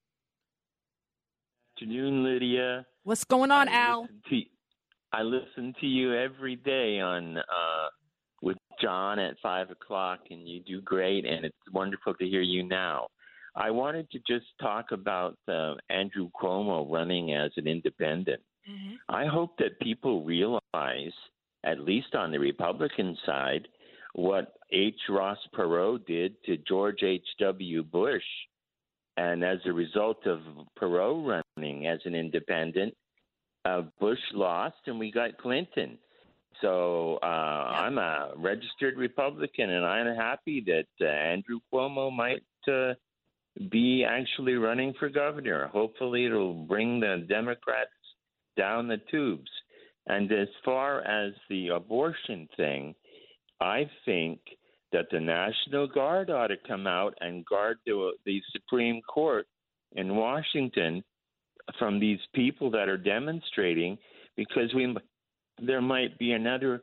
Good afternoon, Lydia. What's going on, I Al? Listen to, I listen to you every day on uh, with John at five o'clock, and you do great, and it's wonderful to hear you now. I wanted to just talk about uh, Andrew Cuomo running as an independent. Mm-hmm. I hope that people realize, at least on the Republican side, what H. Ross Perot did to George H W. Bush. And as a result of Perot running as an independent, uh, Bush lost and we got Clinton. So uh, yeah. I'm a registered Republican, and I'm happy that uh, Andrew Cuomo might uh, be actually running for governor. Hopefully it'll bring the Democrats down the tubes. And as far as the abortion thing, I think that the National Guard ought to come out and guard the, the Supreme Court in Washington from these people that are demonstrating, because we there might be another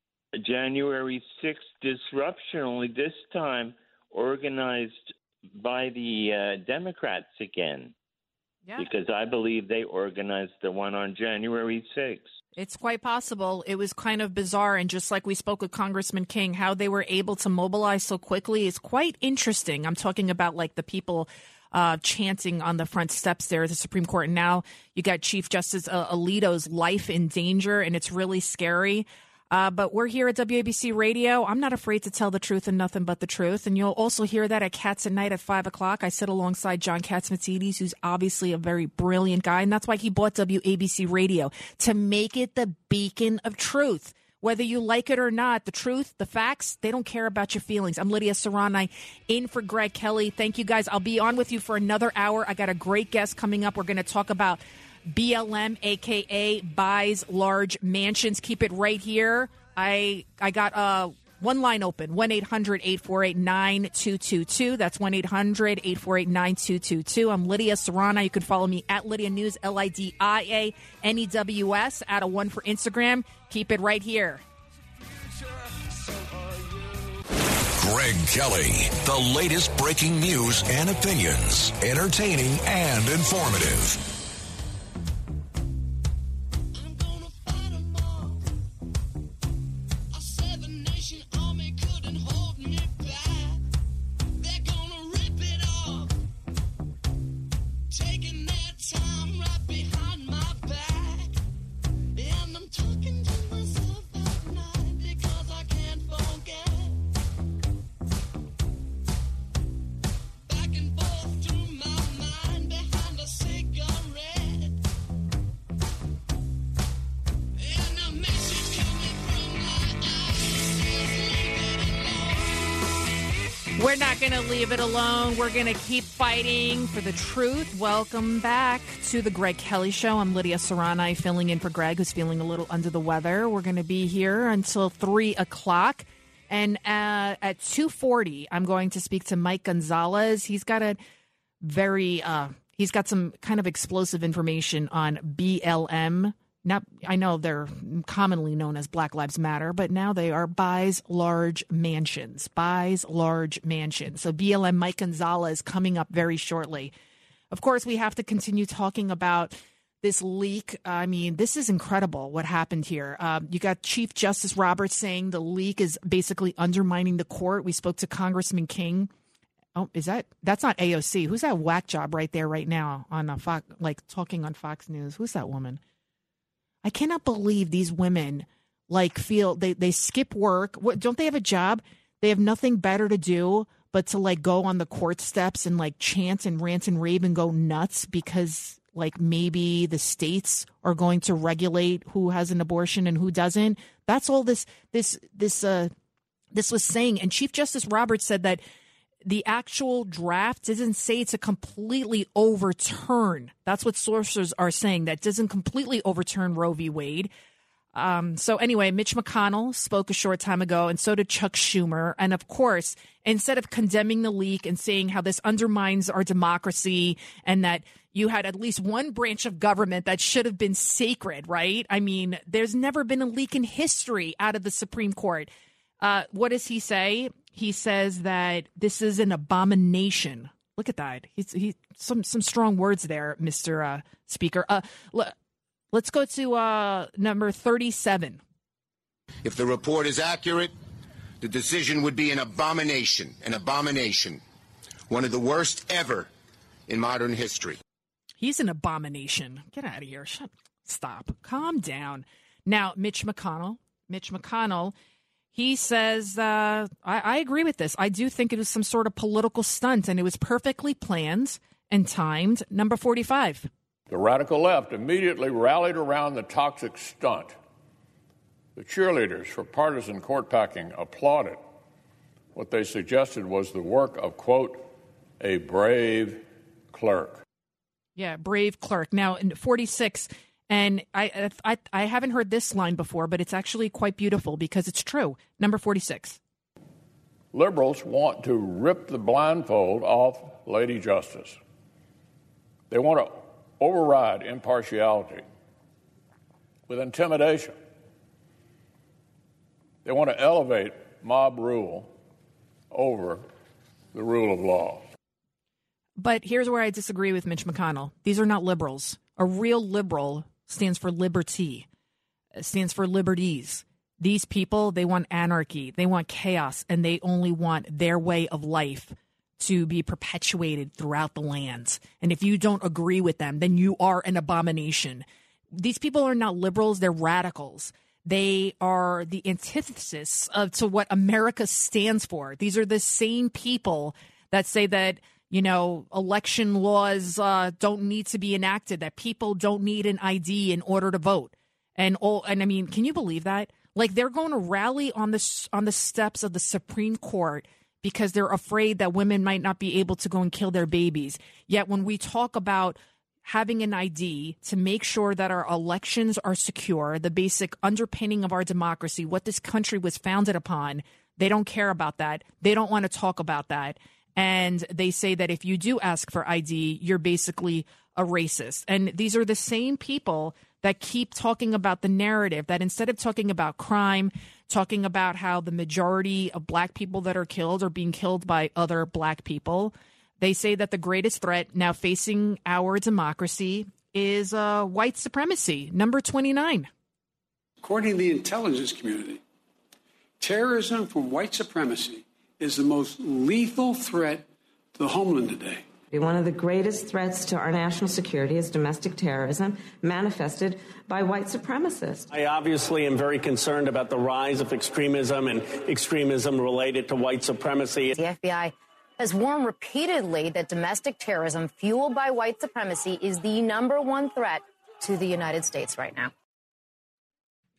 January sixth disruption, only this time organized by the uh, Democrats again. Yeah. Because I believe they organized the one on January sixth. It's quite possible. It was kind of bizarre. And just like we spoke with Congressman King, how they were able to mobilize so quickly is quite interesting. I'm talking about like the people uh, chanting on the front steps there at the Supreme Court. And now you got Chief Justice uh, Alito's life in danger, and it's really scary. Uh, but we're here at W A B C Radio. I'm not afraid to tell the truth and nothing but the truth. And you'll also hear that at Cats at Night at five o'clock. I sit alongside John Catsimatidis, who's obviously a very brilliant guy. And that's why he bought W A B C Radio, to make it the beacon of truth. Whether you like it or not, the truth, the facts, they don't care about your feelings. I'm Lydia Serrani, in for Greg Kelly. Thank you, guys. I'll be on with you for another hour. I got a great guest coming up. We're going to talk about B L M, a k a buys large mansions. Keep it right here. I I got uh, one line open, one eight hundred eight four eight nine two two two. That's one eight hundred eight four eight nine two two two. I'm Lydia Serrana. You can follow me at Lydia News, L I D I A N E W S, at a one for Instagram. Keep it right here. Greg Kelly, the latest breaking news and opinions, entertaining and informative. Taking their time right behind my back, and I'm talking to myself. We're not going to leave it alone. We're going to keep fighting for the truth. Welcome back to the Greg Kelly Show. I'm Lydia Serrani, filling in for Greg, who's feeling a little under the weather. We're going to be here until three o'clock. And uh, at two forty, I'm going to speak to Mike Gonzalez. He's got a very, uh, he's got some kind of explosive information on B L M. Not, I know they're commonly known as Black Lives Matter, but now they are buys large mansions, buys large mansions. So B L M Mike Gonzalez coming up very shortly. Of course, we have to continue talking about this leak. I mean, this is incredible what happened here. Um, you got Chief Justice Roberts saying the leak is basically undermining the court. We spoke to Congressman King. Oh, is that, that's not A O C. Who's that whack job right there right now on a Fox, like talking on Fox News? Who's that woman? I cannot believe these women like feel they, they skip work. What, don't they have a job? They have nothing better to do but to like go on the court steps and like chant and rant and rave and go nuts because like maybe the states are going to regulate who has an abortion and who doesn't. That's all this this this uh this was saying. And Chief Justice Roberts said that the actual draft doesn't say to completely overturn. That's what sources are saying. That doesn't completely overturn Roe v. Wade. Um, so anyway, Mitch McConnell spoke a short time ago, and so did Chuck Schumer. And of course, instead of condemning the leak and saying how this undermines our democracy and that you had at least one branch of government that should have been sacred, right? I mean, there's never been a leak in history out of the Supreme Court. Uh, what does he say? He says that this is an abomination. Look at that. He's he some some strong words there, Mister Uh, Speaker. Uh, l- let's go to uh, number thirty-seven. If the report is accurate, the decision would be an abomination, an abomination, one of the worst ever in modern history. He's an abomination. Get out of here. Shut. Stop. Calm down. Now, Mitch McConnell. Mitch McConnell. He says, uh, I, I agree with this. I do think it was some sort of political stunt, and it was perfectly planned and timed. Number forty-five. The radical left immediately rallied around the toxic stunt. The cheerleaders for partisan court packing applauded. What they suggested was the work of, quote, a brave clerk. Yeah, brave clerk. Now, in forty-six, and I, I I haven't heard this line before, but it's actually quite beautiful because it's true. Number forty-six. Liberals want to rip the blindfold off Lady Justice. They want to override impartiality with intimidation. They want to elevate mob rule over the rule of law. But here's where I disagree with Mitch McConnell. These are not liberals. A real liberal stands for liberty, stands for liberties. These people, they want anarchy, they want chaos, and they only want their way of life to be perpetuated throughout the lands. And if you don't agree with them, then you are an abomination. These people are not liberals, they're radicals. They are the antithesis of to what America stands for. These are the same people that say that, you know, election laws uh, don't need to be enacted, that people don't need an I D in order to vote. And all, and I mean, can you believe that? Like, they're going to rally on the on the steps of the Supreme Court because they're afraid that women might not be able to go and kill their babies. Yet when we talk about having an I D to make sure that our elections are secure, the basic underpinning of our democracy, what this country was founded upon, they don't care about that. They don't want to talk about that. And they say that if you do ask for I D, you're basically a racist. And these are the same people that keep talking about the narrative that instead of talking about crime, talking about how the majority of black people that are killed are being killed by other black people, they say that the greatest threat now facing our democracy is uh, white supremacy. Number twenty-nine. According to the intelligence community, terrorism from white supremacy is the most lethal threat to the homeland today. One of the greatest threats to our national security is domestic terrorism manifested by white supremacists. I obviously am very concerned about the rise of extremism and extremism related to white supremacy. The F B I has warned repeatedly that domestic terrorism fueled by white supremacy is the number one threat to the United States right now.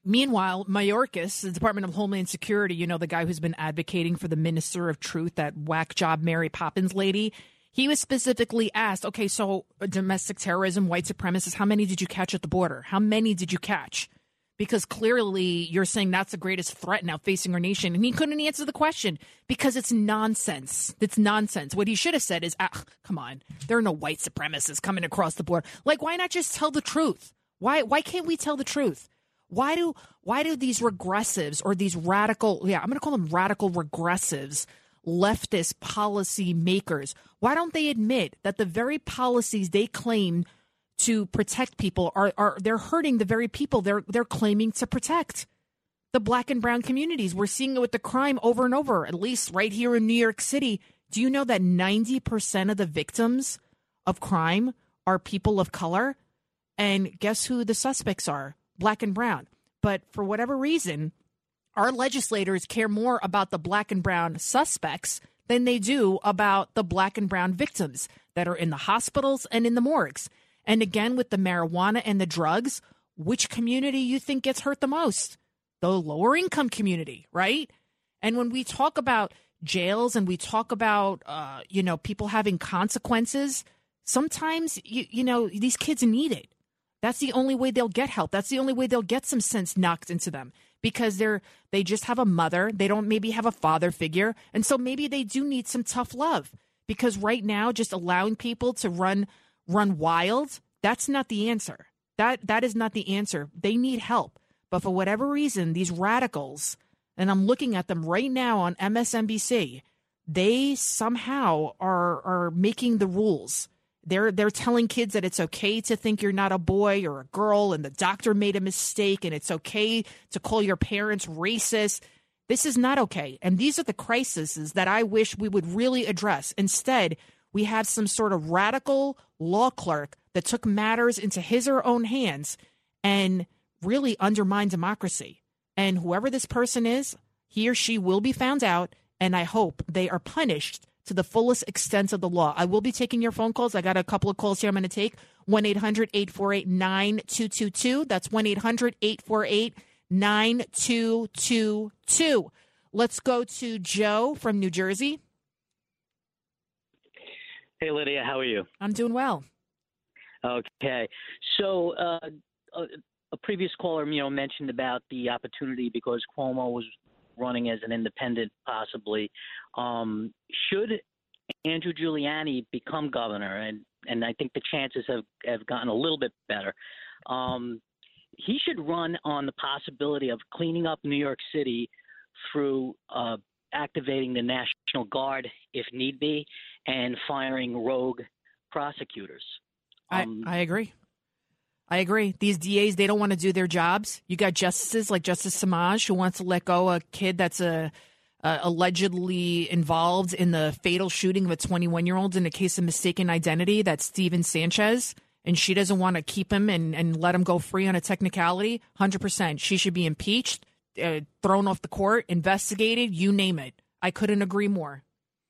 Meanwhile, Mayorkas, the Department of Homeland Security, you know, the guy who's been advocating for the Minister of Truth, that whack job Mary Poppins lady, he was specifically asked, okay, so domestic terrorism, white supremacists, how many did you catch at the border? How many did you catch? Because clearly you're saying that's the greatest threat now facing our nation. And he couldn't answer the question because it's nonsense. It's nonsense. What he should have said is, ah, come on, there are no white supremacists coming across the border. Like, why not just tell the truth? Why why can't we tell the truth? Why do why do these regressives or these radical, yeah, I'm going to call them radical regressives, leftist policy makers, why don't they admit that the very policies they claim to protect people are, are they're hurting the very people they're they're claiming to protect? The black and brown communities. We're seeing it with the crime over and over, at least right here in New York City. Do you know that ninety percent of the victims of crime are people of color? And guess who the suspects are? Black and brown. But for whatever reason, our legislators care more about the black and brown suspects than they do about the black and brown victims that are in the hospitals and in the morgues. And again, with the marijuana and the drugs, which community you think gets hurt the most? The lower income community, right? And when we talk about jails and we talk about, uh, you know, people having consequences, sometimes, you, you know, these kids need it. That's the only way they'll get help. That's the only way they'll get some sense knocked into them, because they're they just have a mother. They don't maybe have a father figure. And so maybe they do need some tough love, because right now just allowing people to run run wild, that's not the answer. That that is not the answer. They need help. But for whatever reason, these radicals, and I'm looking at them right now on M S N B C, they somehow are are making the rules. They're they're telling kids that it's okay to think you're not a boy or a girl, and the doctor made a mistake, and it's okay to call your parents racist. This is not okay. And these are the crises that I wish we would really address. Instead, we have some sort of radical law clerk that took matters into his or her own hands and really undermined democracy. And whoever this person is, he or she will be found out, and I hope they are punished to the fullest extent of the law. I will be taking your phone calls. I got a couple of calls here I'm going to take. one eight hundred eight four eight nine two two two. That's one eight hundred eight four eight nine two two two. Let's go to Joe from New Jersey. Hey, Lydia, how are you? I'm doing well. Okay. So uh, a, a previous caller, you know, mentioned about the opportunity because Cuomo was running as an independent, possibly. Um, should Andrew Giuliani become governor, and, and I think the chances have, have gotten a little bit better, um, he should run on the possibility of cleaning up New York City through uh, activating the National Guard if need be and firing rogue prosecutors. Um, I, I agree. I agree. These D As, they don't want to do their jobs. You got justices like Justice Samaj, who wants to let go a kid that's a, a allegedly involved in the fatal shooting of a twenty-one-year-old in a case of mistaken identity. That's Steven Sanchez. And she doesn't want to keep him and, and let him go free on a technicality. one hundred percent. She should be impeached, uh, thrown off the court, investigated, you name it. I couldn't agree more.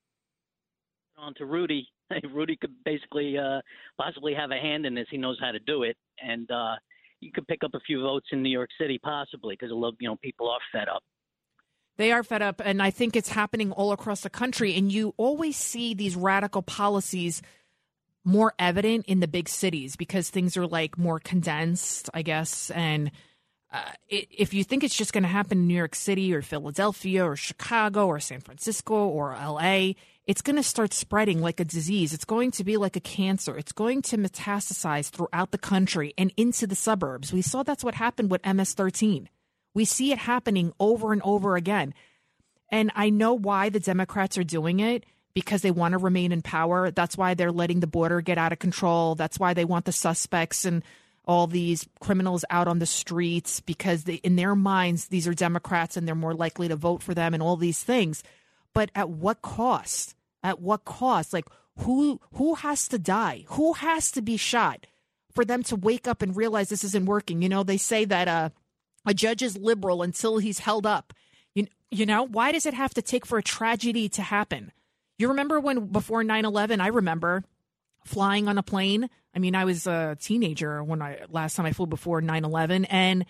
On to Rudy. Rudy could basically uh, possibly have a hand in this. He knows how to do it. And uh, you could pick up a few votes in New York City, possibly, because, you know, people are fed up. They are fed up, and I think it's happening all across the country. And you always see these radical policies more evident in the big cities because things are, like, more condensed, I guess. And uh, if you think it's just going to happen in New York City or Philadelphia or Chicago or San Francisco or L A, it's going to start spreading like a disease. It's going to be like a cancer. It's going to metastasize throughout the country and into the suburbs. We saw that's what happened with M S thirteen. We see it happening over and over again. And I know why the Democrats are doing it, because they want to remain in power. That's why they're letting the border get out of control. That's why they want the suspects and all these criminals out on the streets, because they, in their minds, these are Democrats and they're more likely to vote for them and all these things. But at what cost? At what cost? Like, who who has to die? Who has to be shot for them to wake up and realize this isn't working? You know, they say that uh, a judge is liberal until he's held up. You, you know, why does it have to take for a tragedy to happen? You remember when before nine eleven, I remember flying on a plane. I mean, I was a teenager when I last time I flew before nine eleven. And,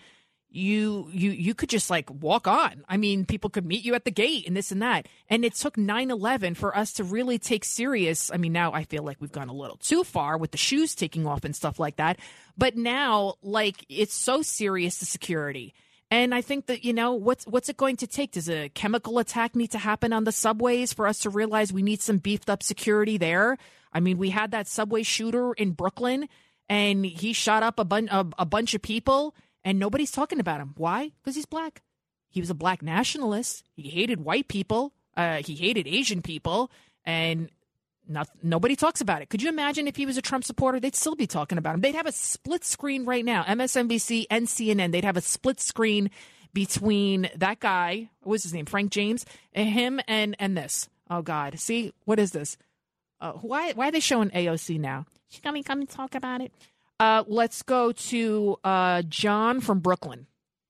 you you you could just like walk on. I mean, people could meet you at the gate and this and that. And it took nine eleven for us to really take serious. I mean, now I feel like we've gone a little too far with the shoes taking off and stuff like that. But now, like, it's so serious, the security. And I think that, you know, what's what's it going to take? Does a chemical attack need to happen on the subways for us to realize we need some beefed up security there? I mean, we had that subway shooter in Brooklyn, and he shot up a, bun- a, a bunch of people, and nobody's talking about him. Why? Because he's black. He was a black nationalist. He hated white people. Uh, he hated Asian people, and not, nobody talks about it. Could you imagine if he was a Trump supporter? They'd still be talking about him. They'd have a split screen right now. M S N B C and C N N, they'd have a split screen between that guy, what was his name, Frank James, and him and, and this. Oh, God. See, what is this? Uh, why, why are they showing A O C now? She's going to come and talk about it. Uh, let's go to uh, John from Brooklyn.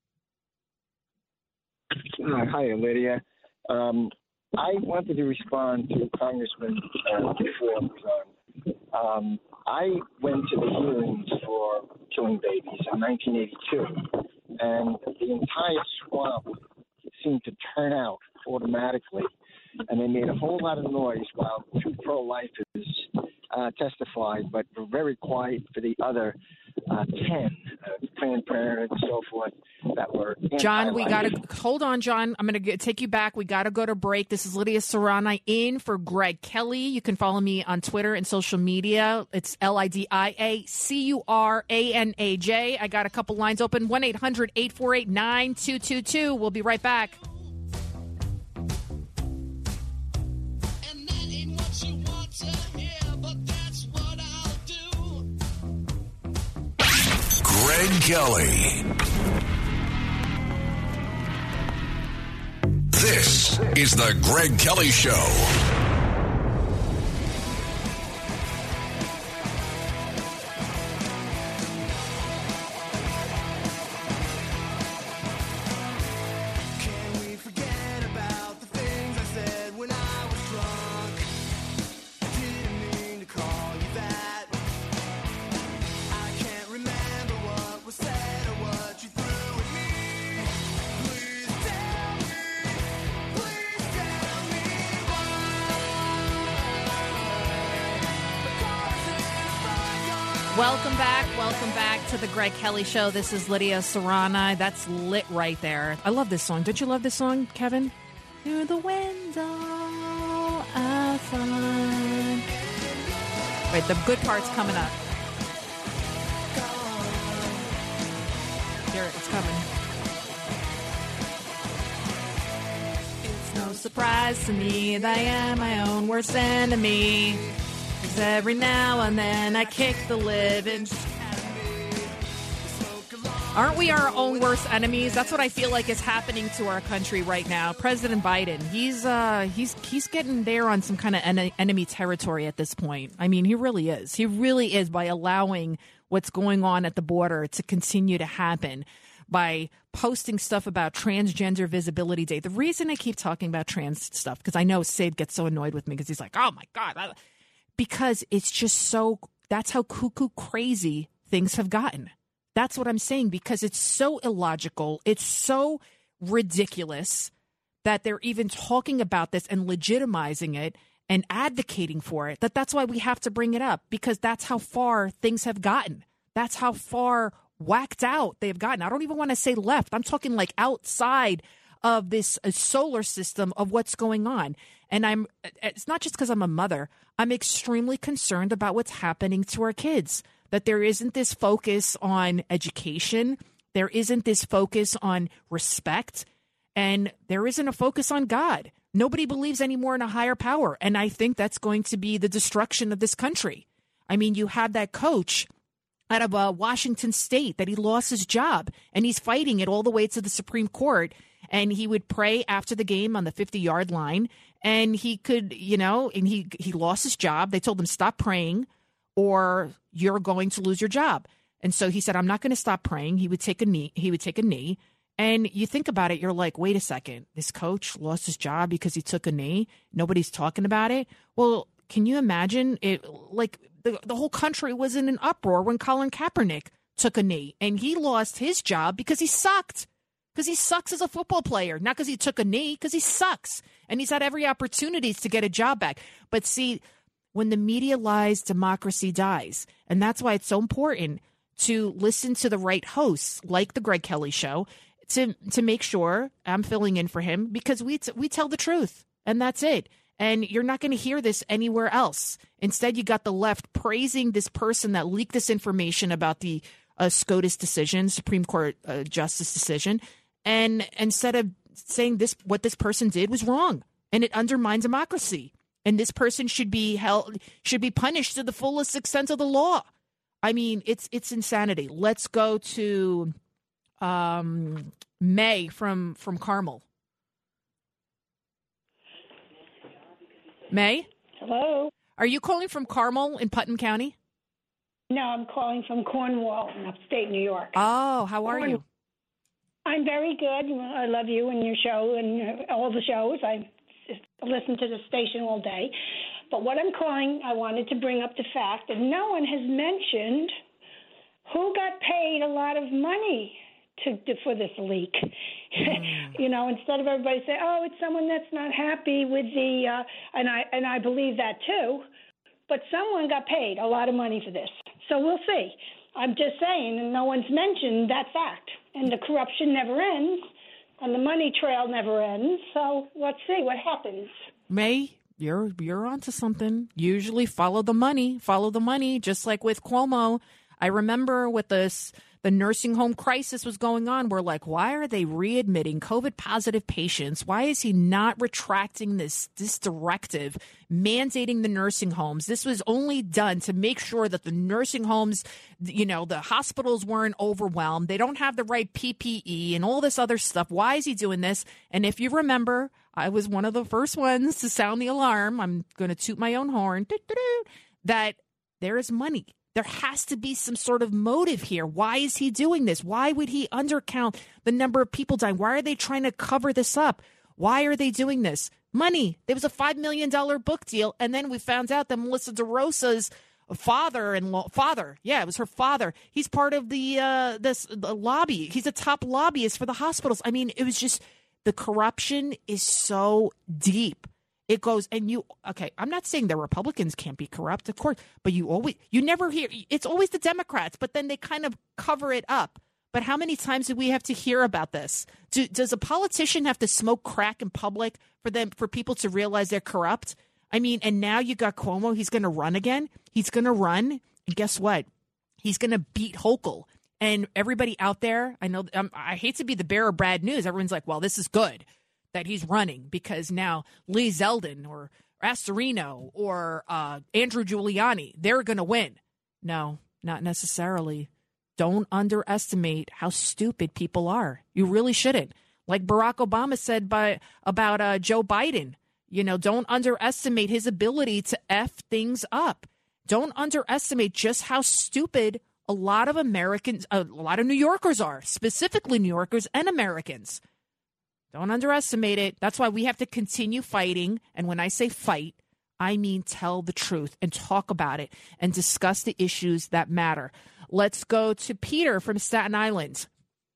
Uh, hi, Lydia. Um, I wanted to respond to Congressman uh, before he was on. Um, I went to the hearings for killing babies in nineteen eighty-two, and the entire swamp seemed to turn out automatically, and they made a whole lot of noise while two pro-lifers uh, testified, but were very quiet for the other uh, ten, uh, Planned Parenthood and so forth, that were John, we got anti-life. to hold on, John. I'm going to take you back. We got to go to break. This is Lydia Serrani in for Greg Kelly. You can follow me on Twitter and social media. It's L I D I A C U R A N A J. I got a couple lines open. one eight hundred eight four eight nine two two two. We'll be right back. Greg Kelly. This is the Greg Kelly Show. Welcome back. Welcome back to the Greg Kelly Show. This is Lydia Serrani. That's lit right there. I love this song. Don't you love this song, Kevin? Through the window, I find. Wait, the good part's coming up. Here, it's coming. It's no surprise to me that I am my own worst enemy. 'Cause every now and then I kick the living. Aren't we our own worst enemies? That's what I feel like is happening to our country right now. President Biden, he's uh, he's he's getting there on some kind of en- enemy territory at this point. I mean, he really is. He really is, by allowing what's going on at the border to continue to happen, by posting stuff about Transgender Visibility Day. The reason I keep talking about trans stuff, because I know Sid gets so annoyed with me because he's like, oh my God. I... Because it's just so, that's how cuckoo crazy things have gotten. That's what I'm saying, because it's so illogical. It's so ridiculous that they're even talking about this and legitimizing it and advocating for it. That that's why we have to bring it up, because that's how far things have gotten. That's how far whacked out they've gotten. I don't even want to say left. I'm talking like outside of this uh, solar system of what's going on. And I'm, it's not just because I'm a mother. I'm extremely concerned about what's happening to our kids, that there isn't this focus on education. There isn't this focus on respect, and there isn't a focus on God. Nobody believes anymore in a higher power. And I think that's going to be the destruction of this country. I mean, you have that coach out of uh, Washington State that he lost his job, and he's fighting it all the way to the Supreme Court. And he would pray after the game on the fifty-yard line, and he could, you know, and he he lost his job. They told him, stop praying or you're going to lose your job. And so he said, I'm not going to stop praying. He would take a knee. He would take a knee. And you think about it, you're like, wait a second. This coach lost his job because he took a knee. Nobody's talking about it. Well, can you imagine it? Like the, the whole country was in an uproar when Colin Kaepernick took a knee, and he lost his job because he sucked. Because he sucks as a football player, not because he took a knee, because he sucks. And he's had every opportunity to get a job back. But see, when the media lies, democracy dies. And that's why it's so important to listen to the right hosts, like the Greg Kelly Show, to to make sure I'm filling in for him, because we t- we tell the truth, and that's it. And you're not going to hear this anywhere else. Instead, you got the left praising this person that leaked this information about the uh, SCOTUS decision, Supreme Court uh, Justice decision. And instead of saying this, what this person did was wrong, and it undermines democracy, and this person should be held, should be punished to the fullest extent of the law. I mean, it's it's insanity. Let's go to um, May from from Carmel. May? Hello. Are you calling from Carmel in Putnam County? No, I'm calling from Cornwall in upstate New York. Oh, how are Corn- you? I'm very good. I love you and your show and uh, all the shows. I listen to the station all day. But what I'm calling, I wanted to bring up the fact that no one has mentioned who got paid a lot of money to, to for this leak. Mm. You know, instead of everybody saying, "Oh, it's someone that's not happy with the," uh, and I and I believe that too. But someone got paid a lot of money for this, so we'll see. I'm just saying, and no one's mentioned that fact. And the corruption never ends, and the money trail never ends. So let's see what happens. May, you're you're onto something. Usually follow the money, follow the money, just like with Cuomo. I remember with this, the nursing home crisis was going on. We're like, why are they readmitting COVID positive patients? Why is he not retracting this, this directive mandating the nursing homes? This was only done to make sure that the nursing homes, you know, the hospitals weren't overwhelmed. They don't have the right P P E and all this other stuff. Why is he doing this? And if you remember, I was one of the first ones to sound the alarm. I'm going to toot my own horn. That there is money. There has to be some sort of motive here. Why is he doing this? Why would he undercount the number of people dying? Why are they trying to cover this up? Why are they doing this? Money. There was a five million dollars book deal, and then we found out that Melissa DeRosa's father-in-law, father, yeah, it was her father. He's part of the uh, this the lobby. He's a top lobbyist for the hospitals. I mean, it was just, the corruption is so deep. It goes, and you, okay, I'm not saying the Republicans can't be corrupt, of course, but you always, you never hear, it's always the Democrats, but then they kind of cover it up. But how many times do we have to hear about this? Do, does a politician have to smoke crack in public for them, for people to realize they're corrupt? I mean, and now you got Cuomo, he's going to run again. He's going to run, and guess what? He's going to beat Hochul. And everybody out there, I know, um, I hate to be the bearer of bad news. Everyone's like, well, this is good that he's running, because now Lee Zeldin or Astorino or uh, Andrew Giuliani, they're going to win. No, not necessarily. Don't underestimate how stupid people are. You really shouldn't. Like Barack Obama said by about uh, Joe Biden, you know, don't underestimate his ability to F things up. Don't underestimate just how stupid a lot of Americans, a lot of New Yorkers are, specifically New Yorkers and Americans. Don't underestimate it. That's why we have to continue fighting. And when I say fight, I mean tell the truth and talk about it and discuss the issues that matter. Let's go to Peter from Staten Island.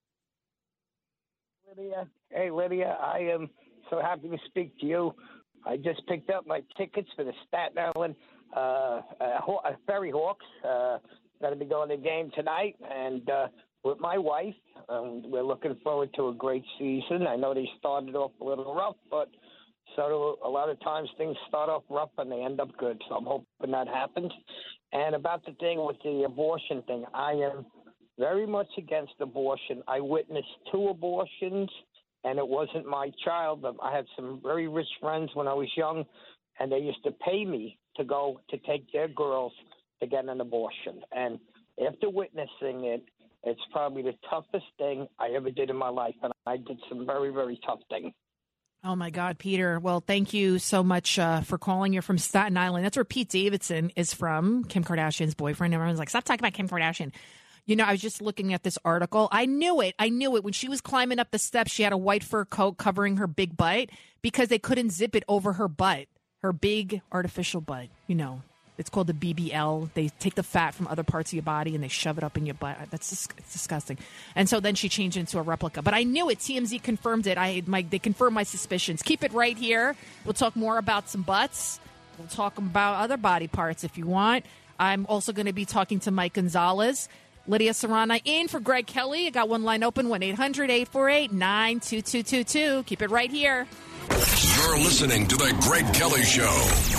Lydia. Hey, Lydia, I am so happy to speak to you. I just picked up my tickets for the Staten Island uh, uh, Ferry Hawks. Uh, going to be going to the game tonight. And uh, with my wife, um, we're looking forward to a great season. I know they started off a little rough, but so do a lot of times things start off rough and they end up good. So I'm hoping that happens. And about the thing with the abortion thing, I am very much against abortion. I witnessed two abortions, and it wasn't my child. But I had some very rich friends when I was young, and they used to pay me to go to take their girls to get an abortion. And after witnessing it, it's probably the toughest thing I ever did in my life, and I did some very, very tough things. Oh, my God, Peter. Well, thank you so much uh, for calling. You're from Staten Island. That's where Pete Davidson is from, Kim Kardashian's boyfriend. Everyone's like, stop talking about Kim Kardashian. You know, I was just looking at this article. I knew it. I knew it. When she was climbing up the steps, she had a white fur coat covering her big butt because they couldn't zip it over her butt, her big artificial butt. You know, It's called the B B L. They take the fat from other parts of your body and they shove it up in your butt. That's dis- it's disgusting. And so then she changed it into a replica. But I knew it. T M Z confirmed it. I my they confirmed my suspicions. Keep it right here. We'll talk more about some butts. We'll talk about other body parts if you want. I'm also going to be talking to Mike Gonzalez. Lydia Serrana in for Greg Kelly. I got one line open, one eight hundred eight four eight nine two two two two. Keep it right here. You're listening to The Greg Kelly Show.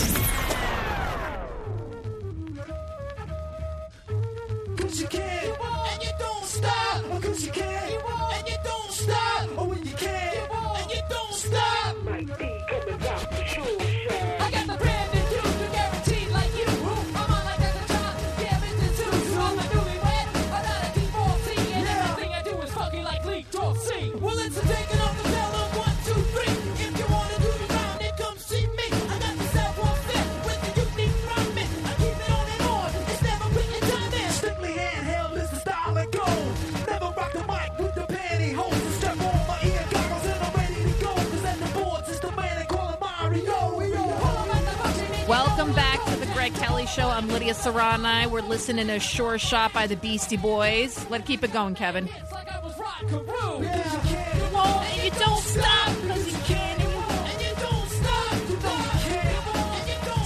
Cause you can, and you don't stop. Cause you can, and you don't stop. Oh, when you can, and you don't stop. Might be coming out the show. I got the brand new dude, guaranteed like you. I'm on like a child, yeah, it's a two. So I'm a newlywed, but not a D fourteen. And everything I do is fucking like Lee Dorsey. Well, it's a taking off the tell them one, two, three. If you wanna do the round, then come see me. I got the cell phone fit with the unique rhyming. I keep it on and on. It's never written time in. Strictly handheld is the style it goes. Never rock the mic with the pantyhose. Strap on my ear goggles and I'm ready to go. Cause at the boards it's the man they call him Mario. Welcome back to the Greg Kelly Show. I'm Lydia Serrana. We're listening to Shore Shot by the Beastie Boys. Let's keep it going, Kevin. You won't, and you don't stop, because you can, and you won't, and you don't stop, you don't, and you don't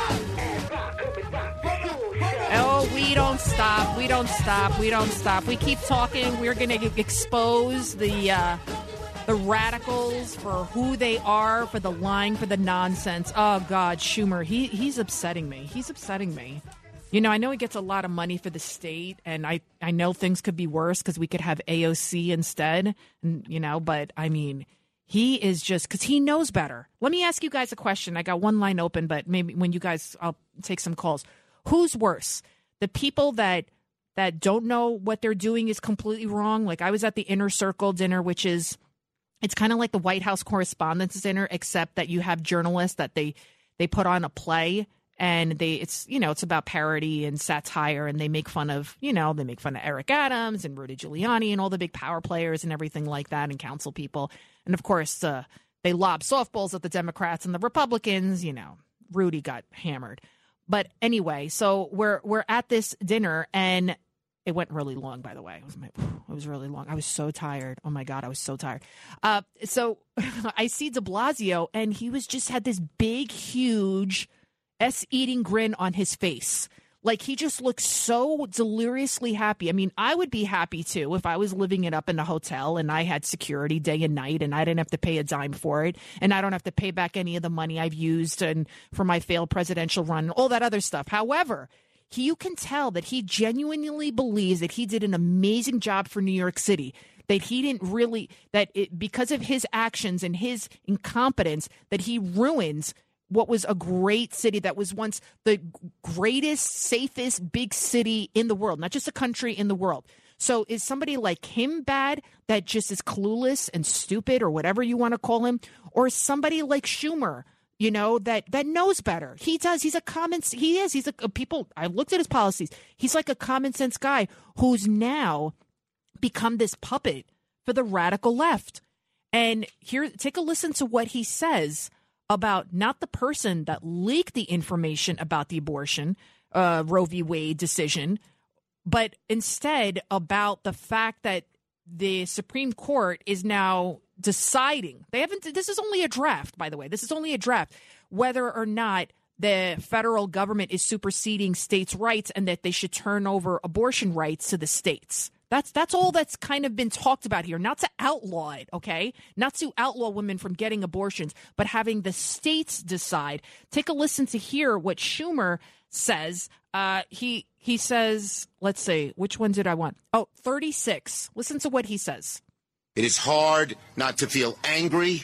stop. Oh, we don't stop, we don't stop, we don't stop. We keep talking. We're going to expose the uh, the radicals for who they are, for the lying, for the nonsense. Oh, God, Schumer, he he's upsetting me. He's upsetting me. You know, I know he gets a lot of money for the state, and I, I know things could be worse because we could have A O C instead, and, you know, but, I mean, he is just, because he knows better. Let me ask you guys a question. I got one line open, but maybe when you guys, I'll take some calls. Who's worse? The people that that don't know what they're doing is completely wrong? Like, I was at the Inner Circle dinner, which is, it's kind of like the White House Correspondents' Dinner, except that you have journalists that they they put on a play. And they, it's, you know, it's about parody and satire, and they make fun of, you know, they make fun of Eric Adams and Rudy Giuliani and all the big power players and everything like that, and council people. And of course, uh, they lob softballs at the Democrats and the Republicans. You know, Rudy got hammered. But anyway, so we're we're at this dinner, and it went really long, by the way. It was, my, it was really long. I was so tired. Oh, my God, I was so tired. Uh, so I see de Blasio, and he was just had this big, huge S-eating grin on his face. Like, he just looks so deliriously happy. I mean, I would be happy, too, if I was living it up in a hotel and I had security day and night and I didn't have to pay a dime for it, and I don't have to pay back any of the money I've used and for my failed presidential run and all that other stuff. However, he, you can tell that he genuinely believes that he did an amazing job for New York City, that he didn't really, that it, because of his actions and his incompetence, that he ruins what was a great city that was once the greatest, safest big city in the world, not just a country, in the world. So is somebody like him bad that just is clueless and stupid, or whatever you want to call him? Or is somebody like Schumer, you know, that, that knows better? He does. He's a common, he is. He's a, a people, I looked at his policies. He's like a common sense guy who's now become this puppet for the radical left. And here, take a listen to what he says about not the person that leaked the information about the abortion, uh, Roe v. Wade decision, but instead about the fact that the Supreme Court is now deciding. They haven't. This is only a draft, by the way. This is only a draft, whether or not the federal government is superseding states' rights and that they should turn over abortion rights to the states. That's that's all that's kind of been talked about here. Not to outlaw it, okay? Not to outlaw women from getting abortions, but having the states decide. Take a listen to hear what Schumer says. Uh, he he says, let's see, which one did I want? Oh, thirty-six. Listen to what he says. It is hard not to feel angry,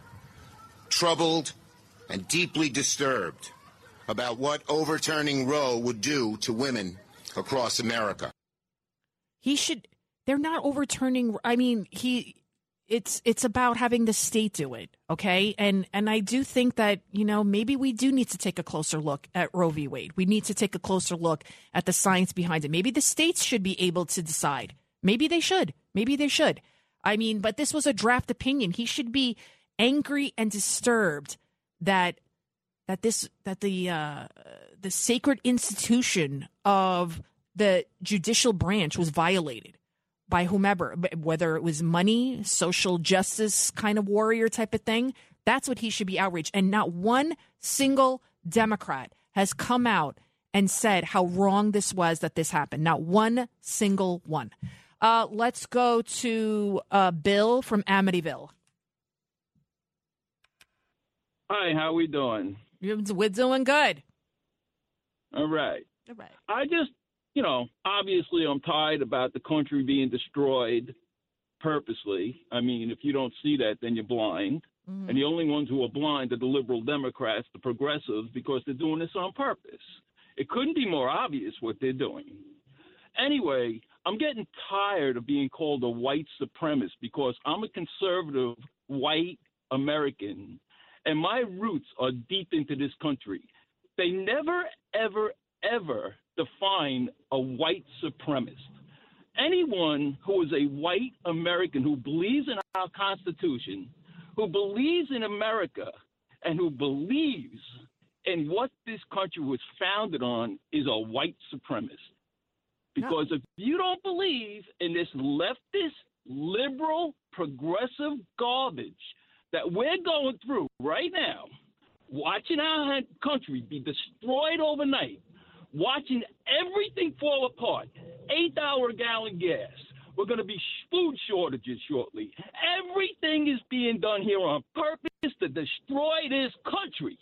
troubled, and deeply disturbed about what overturning Roe would do to women across America. He should, they're not overturning, I mean, he, it's, it's about having the state do it. Okay. And, and I do think that, you know, maybe we do need to take a closer look at Roe v. Wade. We need to take a closer look at the science behind it. Maybe the states should be able to decide. Maybe they should. Maybe they should. I mean, but this was a draft opinion. He should be angry and disturbed that, that this that the uh, the sacred institution of the judicial branch was violated by whomever, whether it was money, social justice kind of warrior type of thing. That's what he should be outraged. And not one single Democrat has come out and said how wrong this was that this happened. Not one single one. Uh, let's go to uh, Bill from Amityville. Hi, how we doing? We're doing good. All right. All right. I just, you know, obviously I'm tired about the country being destroyed purposely. I mean, if you don't see that, then you're blind. Mm-hmm. And the only ones who are blind are the liberal Democrats, the progressives, because they're doing this on purpose. It couldn't be more obvious what they're doing. Anyway, I'm getting tired of being called a white supremacist because I'm a conservative white American, and my roots are deep into this country. They never, ever, ever define a white supremacist. Anyone who is a white American who believes in our Constitution, who believes in America, and who believes in what this country was founded on is a white supremacist. Because no. if you don't believe in this leftist, liberal, progressive garbage that we're going through right now, watching our country be destroyed overnight, watching everything fall apart, eight dollar a gallon gas, we're going to be food shortages shortly. Everything is being done here on purpose to destroy this country.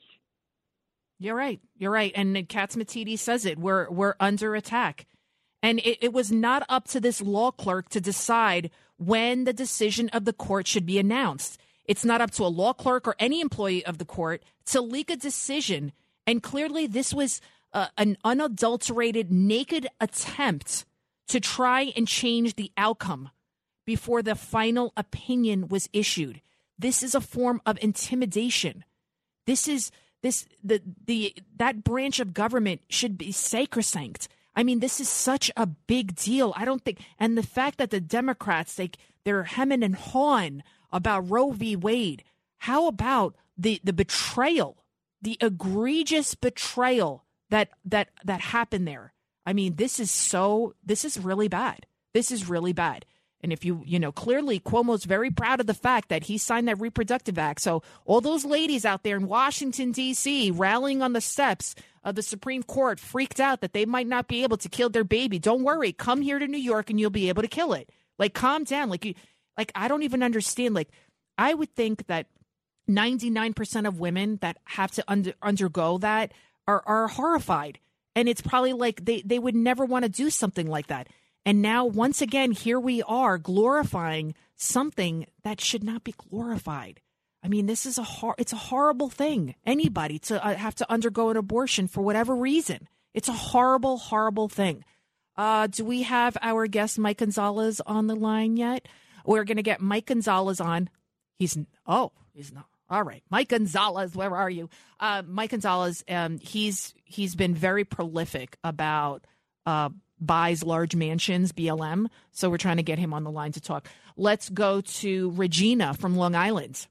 You're right. You're right. And Catsimatidis says it. We're we're under attack. And it, it was not up to this law clerk to decide when the decision of the court should be announced. It's not up to a law clerk or any employee of the court to leak a decision. And clearly this was uh, an unadulterated, naked attempt to try and change the outcome before the final opinion was issued. This is a form of intimidation. This is this the the that branch of government should be sacrosanct. I mean, this is such a big deal. I don't think, and the fact that the Democrats, they, they're hemming and hawing about Roe v. Wade. How about the, the betrayal, the egregious betrayal that, that, that happened there? I mean, this is so, this is really bad. This is really bad. And if you, you know, clearly Cuomo's very proud of the fact that he signed that Reproductive Act. So all those ladies out there in Washington, D C, rallying on the steps of the Supreme Court, freaked out that they might not be able to kill their baby. Don't worry. Come here to New York and you'll be able to kill it. Like, calm down. Like, you, like I don't even understand. Like, I would think that ninety-nine percent of women that have to under, undergo that are, are horrified. And it's probably like they, they would never want to do something like that. And now, once again, here we are glorifying something that should not be glorified. I mean, this is a hor- it's a horrible thing. Anybody to uh, have to undergo an abortion for whatever reason. It's a horrible, horrible thing. Uh, do we have our guest Mike Gonzalez on the line yet? We're going to get Mike Gonzalez on. He's oh, he's not. All right, Mike Gonzalez, where are you? Uh, Mike Gonzalez, um, he's he's been very prolific about uh, buys large mansions, B L M. So we're trying to get him on the line to talk. Let's go to Regina from Long Island.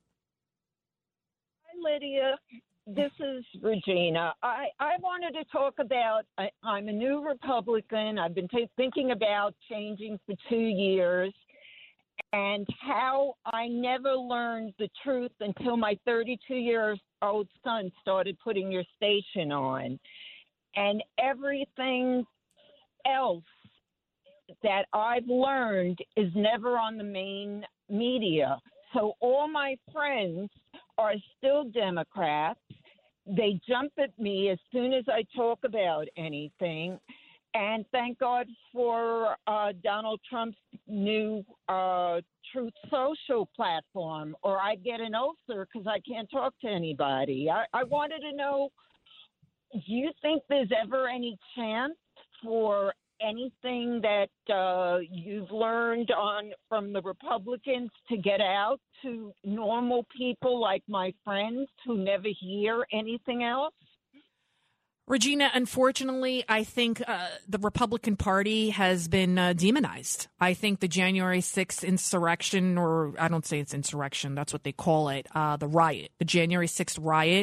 Hi, Lydia. This is Regina. I, I wanted to talk about, I, I'm a new Republican. I've been t- thinking about changing for two years and how I never learned the truth until my thirty-two-year-old son started putting your station on. And everything else that I've learned is never on the main media. So all my friends are still Democrats. They jump at me as soon as I talk about anything. And thank God for uh, Donald Trump's new uh, Truth Social platform, or I get an ulcer because I can't talk to anybody. I, I wanted to know, do you think there's ever any chance for anything that uh, you've learned on from the Republicans to get out to normal people like my friends who never hear anything else? Regina, unfortunately, I think uh, the Republican Party has been uh, demonized. I think the January sixth insurrection, or I don't say it's insurrection, that's what they call it, uh, the riot, the January sixth riot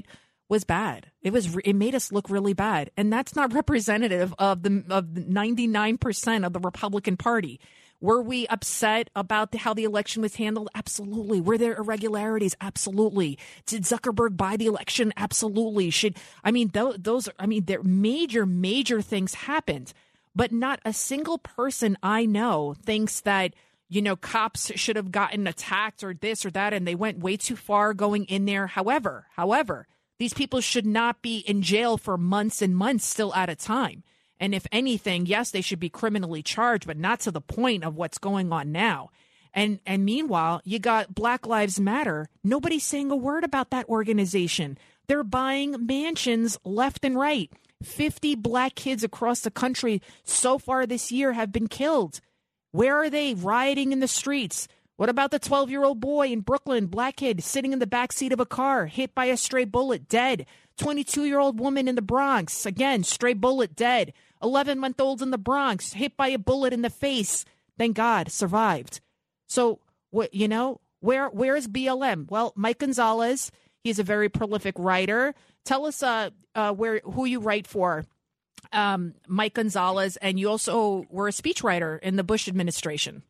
was bad. It was it made us look really bad, and that's not representative of the of ninety-nine percent of the Republican Party. Were we upset about the, how the election was handled? Absolutely. Were there irregularities? Absolutely. Did Zuckerberg buy the election? Absolutely. Should I mean th- those? I mean, there major major things happened, but not a single person I know thinks that, you know, cops should have gotten attacked or this or that, and they went way too far going in there. However, however. These people should not be in jail for months and months still at a time. And if anything, yes, they should be criminally charged, but not to the point of what's going on now. And and meanwhile, you got Black Lives Matter. Nobody's saying a word about that organization. They're buying mansions left and right. fifty black kids across the country so far this year have been killed. Where are they? Rioting in the streets. What about the twelve-year-old boy in Brooklyn, black kid, sitting in the backseat of a car, hit by a stray bullet, dead? twenty-two-year-old woman in the Bronx, again, stray bullet, dead. eleven-month-old in the Bronx, hit by a bullet in the face. Thank God, survived. So, what you know, where where is B L M? Well, Mike Gonzalez, he's a very prolific writer. Tell us uh, uh, where who you write for, um, Mike Gonzalez, and you also were a speechwriter in the Bush administration.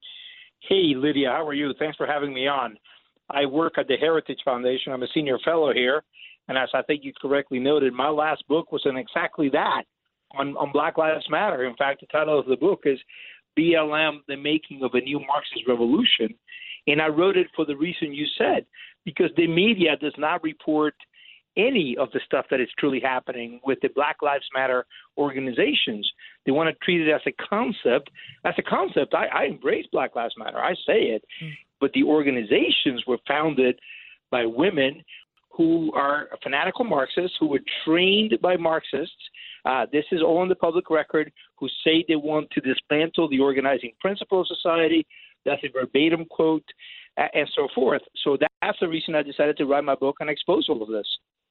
Hey, Lydia, how are you? Thanks for having me on. I work at the Heritage Foundation. I'm a senior fellow here. And as I think you correctly noted, my last book was on exactly that, on, on Black Lives Matter. In fact, the title of the book is B L M, The Making of a New Marxist Revolution. And I wrote it for the reason you said, because the media does not report any of the stuff that is truly happening with the Black Lives Matter organizations. They want to treat it as a concept. As a concept, I, I embrace Black Lives Matter. I say it. Mm. But the organizations were founded by women who are fanatical Marxists, who were trained by Marxists. Uh, this is all on the public record, who say they want to dismantle the organizing principle of society. That's a verbatim quote, uh, and so forth. So that's the reason I decided to write my book and expose all of this.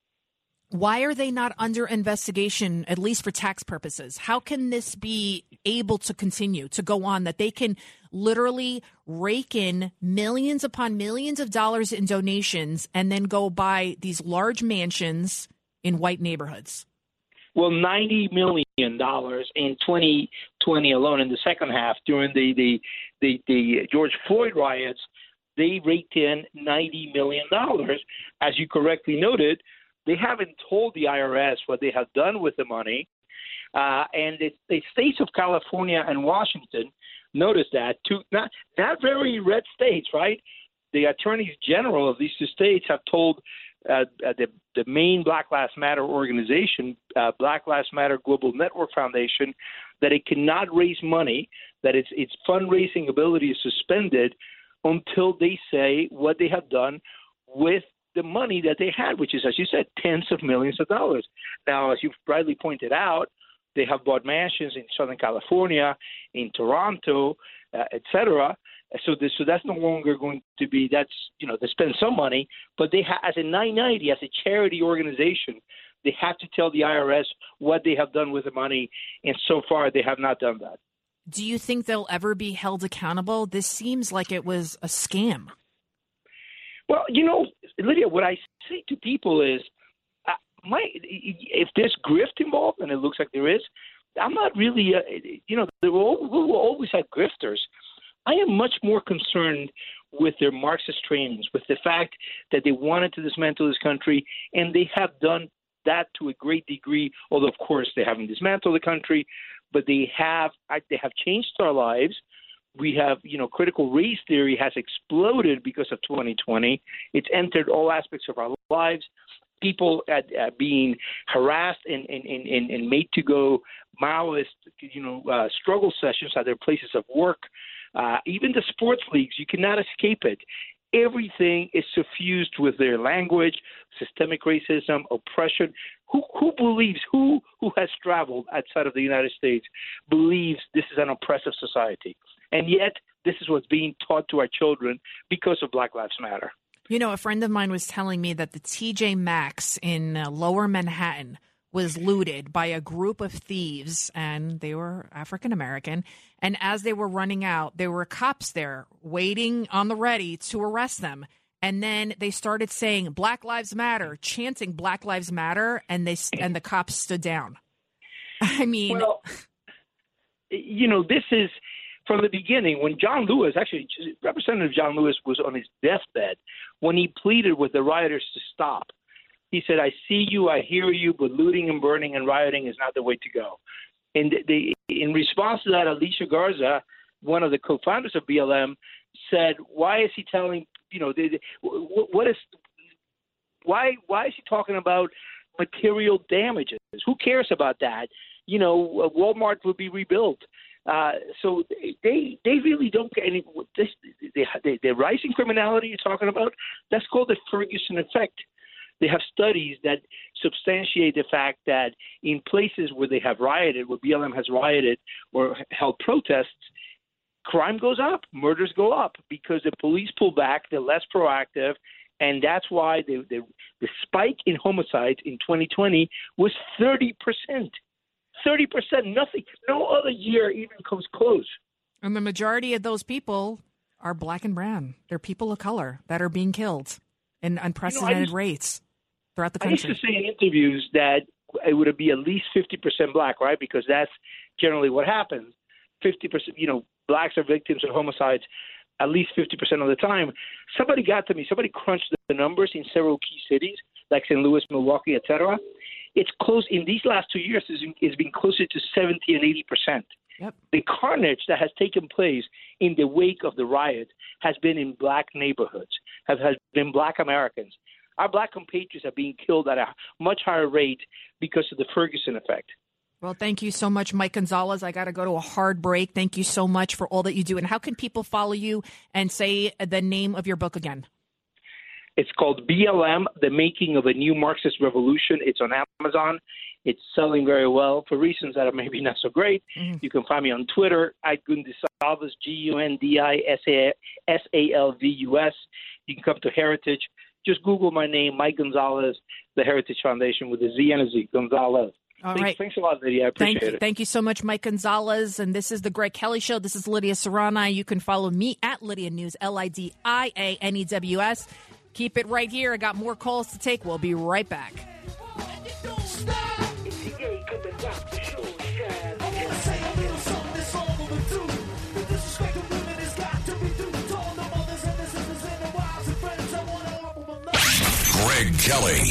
Why are they not under investigation, at least for tax purposes? How can this be able to continue, to go on, that they can literally rake in millions upon millions of dollars in donations and then go buy these large mansions in white neighborhoods? Well, ninety million dollars in twenty twenty alone, in the second half, during the, the, the, the George Floyd riots, they raked in ninety million dollars. As you correctly noted, they haven't told the I R S what they have done with the money. Uh, and the, the states of California and Washington, notice that, two not, not very red states, right? The attorneys general of these two states have told uh, the, the main Black Lives Matter organization, uh, Black Lives Matter Global Network Foundation, that it cannot raise money, that its, its fundraising ability is suspended until they say what they have done with the money that they had, which is, as you said, tens of millions of dollars. Now, as you've rightly pointed out, they have bought mansions in Southern California, in Toronto, uh, et cetera. So, this, so that's no longer going to be, that's, you know, they spend some money, but they ha- as a nine ninety, as a charity organization, they have to tell the I R S what they have done with the money, and so far they have not done that. Do you think they'll ever be held accountable? This seems like it was a scam. Well, you know, Lydia, what I say to people is, uh, my if there's grift involved, and it looks like there is, I'm not really, uh, you know, there will, we will always have grifters. I am much more concerned with their Marxist trainings, with the fact that they wanted to dismantle this country, and they have done that to a great degree, although, of course, they haven't dismantled the country, but they have they have changed our lives. We have, you know, critical race theory has exploded because of twenty twenty. It's entered all aspects of our lives. People at, uh, being harassed and, and, and, and made to go Maoist, you know, uh, struggle sessions at their places of work. Uh, even the sports leagues, you cannot escape it. Everything is suffused with their language, systemic racism, oppression. Who who believes, who who has traveled outside of the United States believes this is an oppressive society? And yet, this is what's being taught to our children because of Black Lives Matter. You know, a friend of mine was telling me that the T J Maxx in uh, Lower Manhattan was looted by a group of thieves, and they were African American. And as they were running out, there were cops there waiting on the ready to arrest them. And then they started saying Black Lives Matter, chanting Black Lives Matter, and they and the cops stood down. I mean, well, you know, this is from the beginning when John Lewis, actually Representative John Lewis was on his deathbed when he pleaded with the rioters to stop. He said, I see you, I hear you, but looting and burning and rioting is not the way to go. And they, in response to that, Alicia Garza, one of the co-founders of B L M, said, why is he telling, you know, they, they, what is, why, why is he talking about material damages? Who cares about that? You know, Walmart will be rebuilt. Uh, so they they really don't get any. This, they, they, the rising criminality you're talking about, that's called the Ferguson effect. They have studies that substantiate the fact that in places where they have rioted, where B L M has rioted or held protests, crime goes up, murders go up because the police pull back, they're less proactive, and that's why the the, the spike in homicides in twenty twenty was thirty percent. thirty percent, nothing, no other year even comes close. And the majority of those people are black and brown. They're people of color that are being killed in unprecedented you know, used, rates throughout the country. I used to say in interviews that it would be at least fifty percent black, right? Because that's generally what happens. fifty percent, you know, blacks are victims of homicides at least fifty percent of the time. Somebody got to me, somebody crunched the numbers in several key cities like Saint Louis, Milwaukee, et cetera. It's close in these last two years. It's been closer to seventy and eighty percent. Yep. The carnage that has taken place in the wake of the riot has been in black neighborhoods, have has been black Americans. Our black compatriots are being killed at a much higher rate because of the Ferguson effect. Well, thank you so much, Mike Gonzalez. I got to go to a hard break. Thank you so much for all that you do. And how can people follow you and say the name of your book again? It's called B L M, The Making of a New Marxist Revolution. It's on Amazon. It's selling very well for reasons that are maybe not so great. Mm-hmm. You can find me on Twitter at Gundisalvus, G U N D I S A L V U S. You can come to Heritage. Just Google my name, Mike Gonzalez, the Heritage Foundation with a Z and a Z, Gonzalez. All thanks, right. Thanks a lot, Lydia. I appreciate thank you, it. Thank you so much, Mike Gonzalez. And this is the Greg Kelly Show. This is Lydia Serrana. You can follow me at Lydia News, L I D I A N E W S. Keep it right here. I got more calls to take. We'll be right back. Greg Kelly.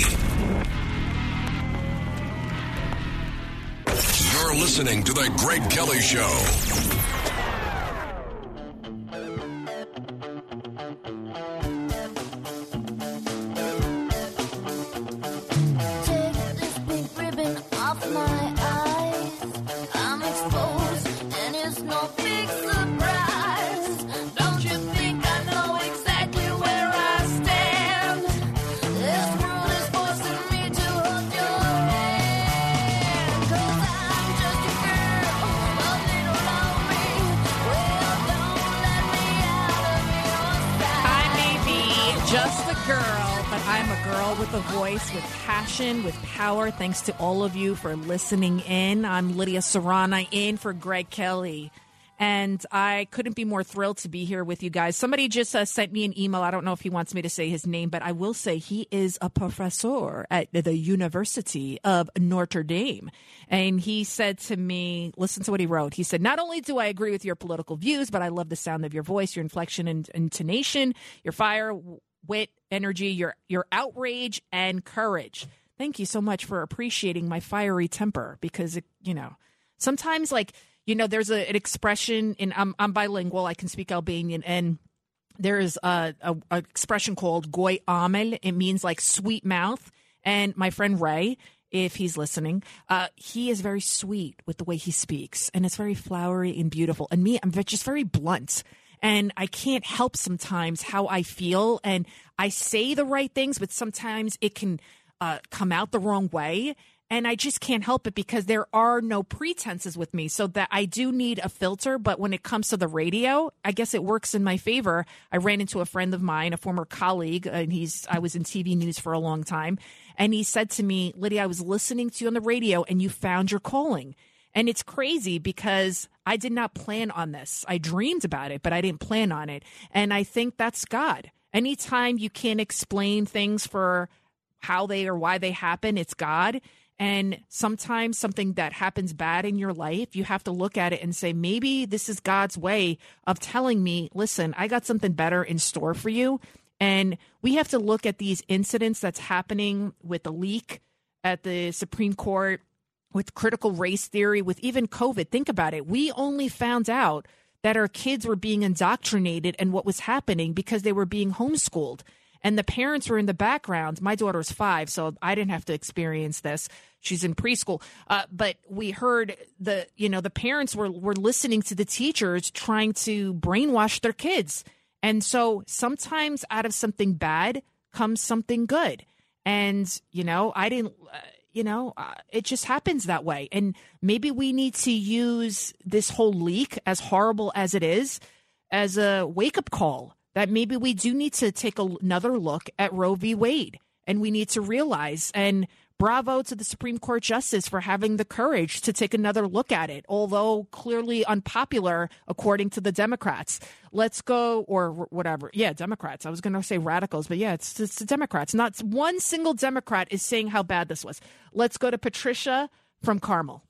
You're listening to The Greg Kelly Show. With a voice, with passion, with power. Thanks to all of you for listening in. I'm Lydia Serrana in for Greg Kelly. And I couldn't be more thrilled to be here with you guys. Somebody just uh, sent me an email. I don't know if he wants me to say his name, but I will say he is a professor at the University of Notre Dame. And he said to me, listen to what he wrote. He said, not only do I agree with your political views, but I love the sound of your voice, your inflection and intonation, your fire, wit, energy, your your outrage, and courage. Thank you so much for appreciating my fiery temper because, it, you know, sometimes like, you know, there's a, an expression in I'm, I'm bilingual. I can speak Albanian. And there is a, a, a expression called goy amel. It means like sweet mouth. And my friend Ray, if he's listening, uh, he is very sweet with the way he speaks. And it's very flowery and beautiful. And me, I'm just very blunt. And I can't help sometimes how I feel. And I say the right things, but sometimes it can uh, come out the wrong way. And I just can't help it because there are no pretenses with me. So that I do need a filter. But when it comes to the radio, I guess it works in my favor. I ran into a friend of mine, a former colleague, and he's I was in T V news for a long time. And he said to me, Lydia, I was listening to you on the radio and you found your calling. And it's crazy because I did not plan on this. I dreamed about it, but I didn't plan on it. And I think that's God. Anytime you can't explain things for how they or why they happen, it's God. And sometimes something that happens bad in your life, you have to look at it and say, maybe this is God's way of telling me, listen, I got something better in store for you. And we have to look at these incidents that's happening with the leak at the Supreme Court, with critical race theory, with even COVID. Think about it. We only found out that our kids were being indoctrinated and what was happening because they were being homeschooled. And the parents were in the background. My daughter's five, so I didn't have to experience this. She's in preschool. Uh, but we heard the, you know, the parents were, were listening to the teachers trying to brainwash their kids. And so sometimes out of something bad comes something good. And, you know, I didn't, uh, you know, uh, it just happens that way. And maybe we need to use this whole leak, as horrible as it is, as a wake-up call. That maybe we do need to take a, another look at Roe v. Wade, and we need to realize, and bravo to the Supreme Court justice for having the courage to take another look at it, although clearly unpopular according to the Democrats. Let's go, or whatever. Yeah, Democrats. I was going to say radicals, but yeah, it's, it's the Democrats. Not one single Democrat is saying how bad this was. Let's go to Patricia from Carmel.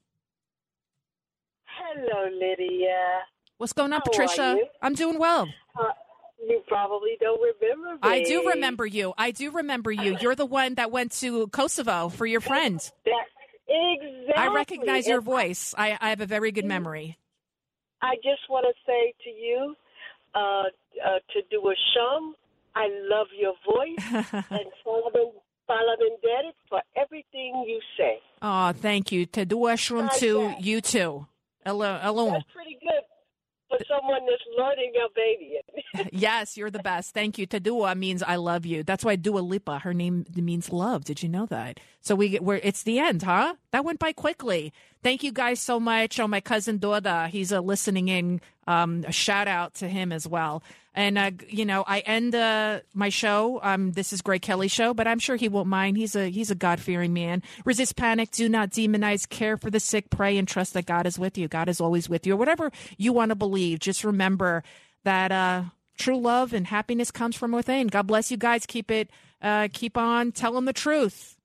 Hello, Lydia. What's going on, How Patricia? are you? I'm doing well. Uh, You probably don't remember me. I do remember you. I do remember you. You're the one that went to Kosovo for your friend. That, exactly. I recognize your And voice. I, I have a very good memory. I just want to say to you, uh, uh, to do a shum, I love your voice, and Solomon, Solomon Daddy for everything you say. Oh, thank you. To do a shroom Not to bad. you too. Hello. Hello. That's pretty good for someone that's learning Albanian. Yes, you're the best. Thank you. Tadua means I love you. That's why Dua Lipa, her name means love. Did you know that? So we we're it's the end, huh? That went by quickly. Thank you guys so much. Oh, my cousin Doda, he's uh, listening in. Um, a shout out to him as well. And uh, you know, I end uh, my show. Um, this is Greg Kelly Show, but I'm sure he won't mind. He's a he's a God fearing man. Resist panic. Do not demonize. Care for the sick. Pray and trust that God is with you. God is always with you. Or whatever you want to believe. Just remember that uh, true love and happiness comes from within. God bless you guys. Keep it. Uh, keep on telling the truth.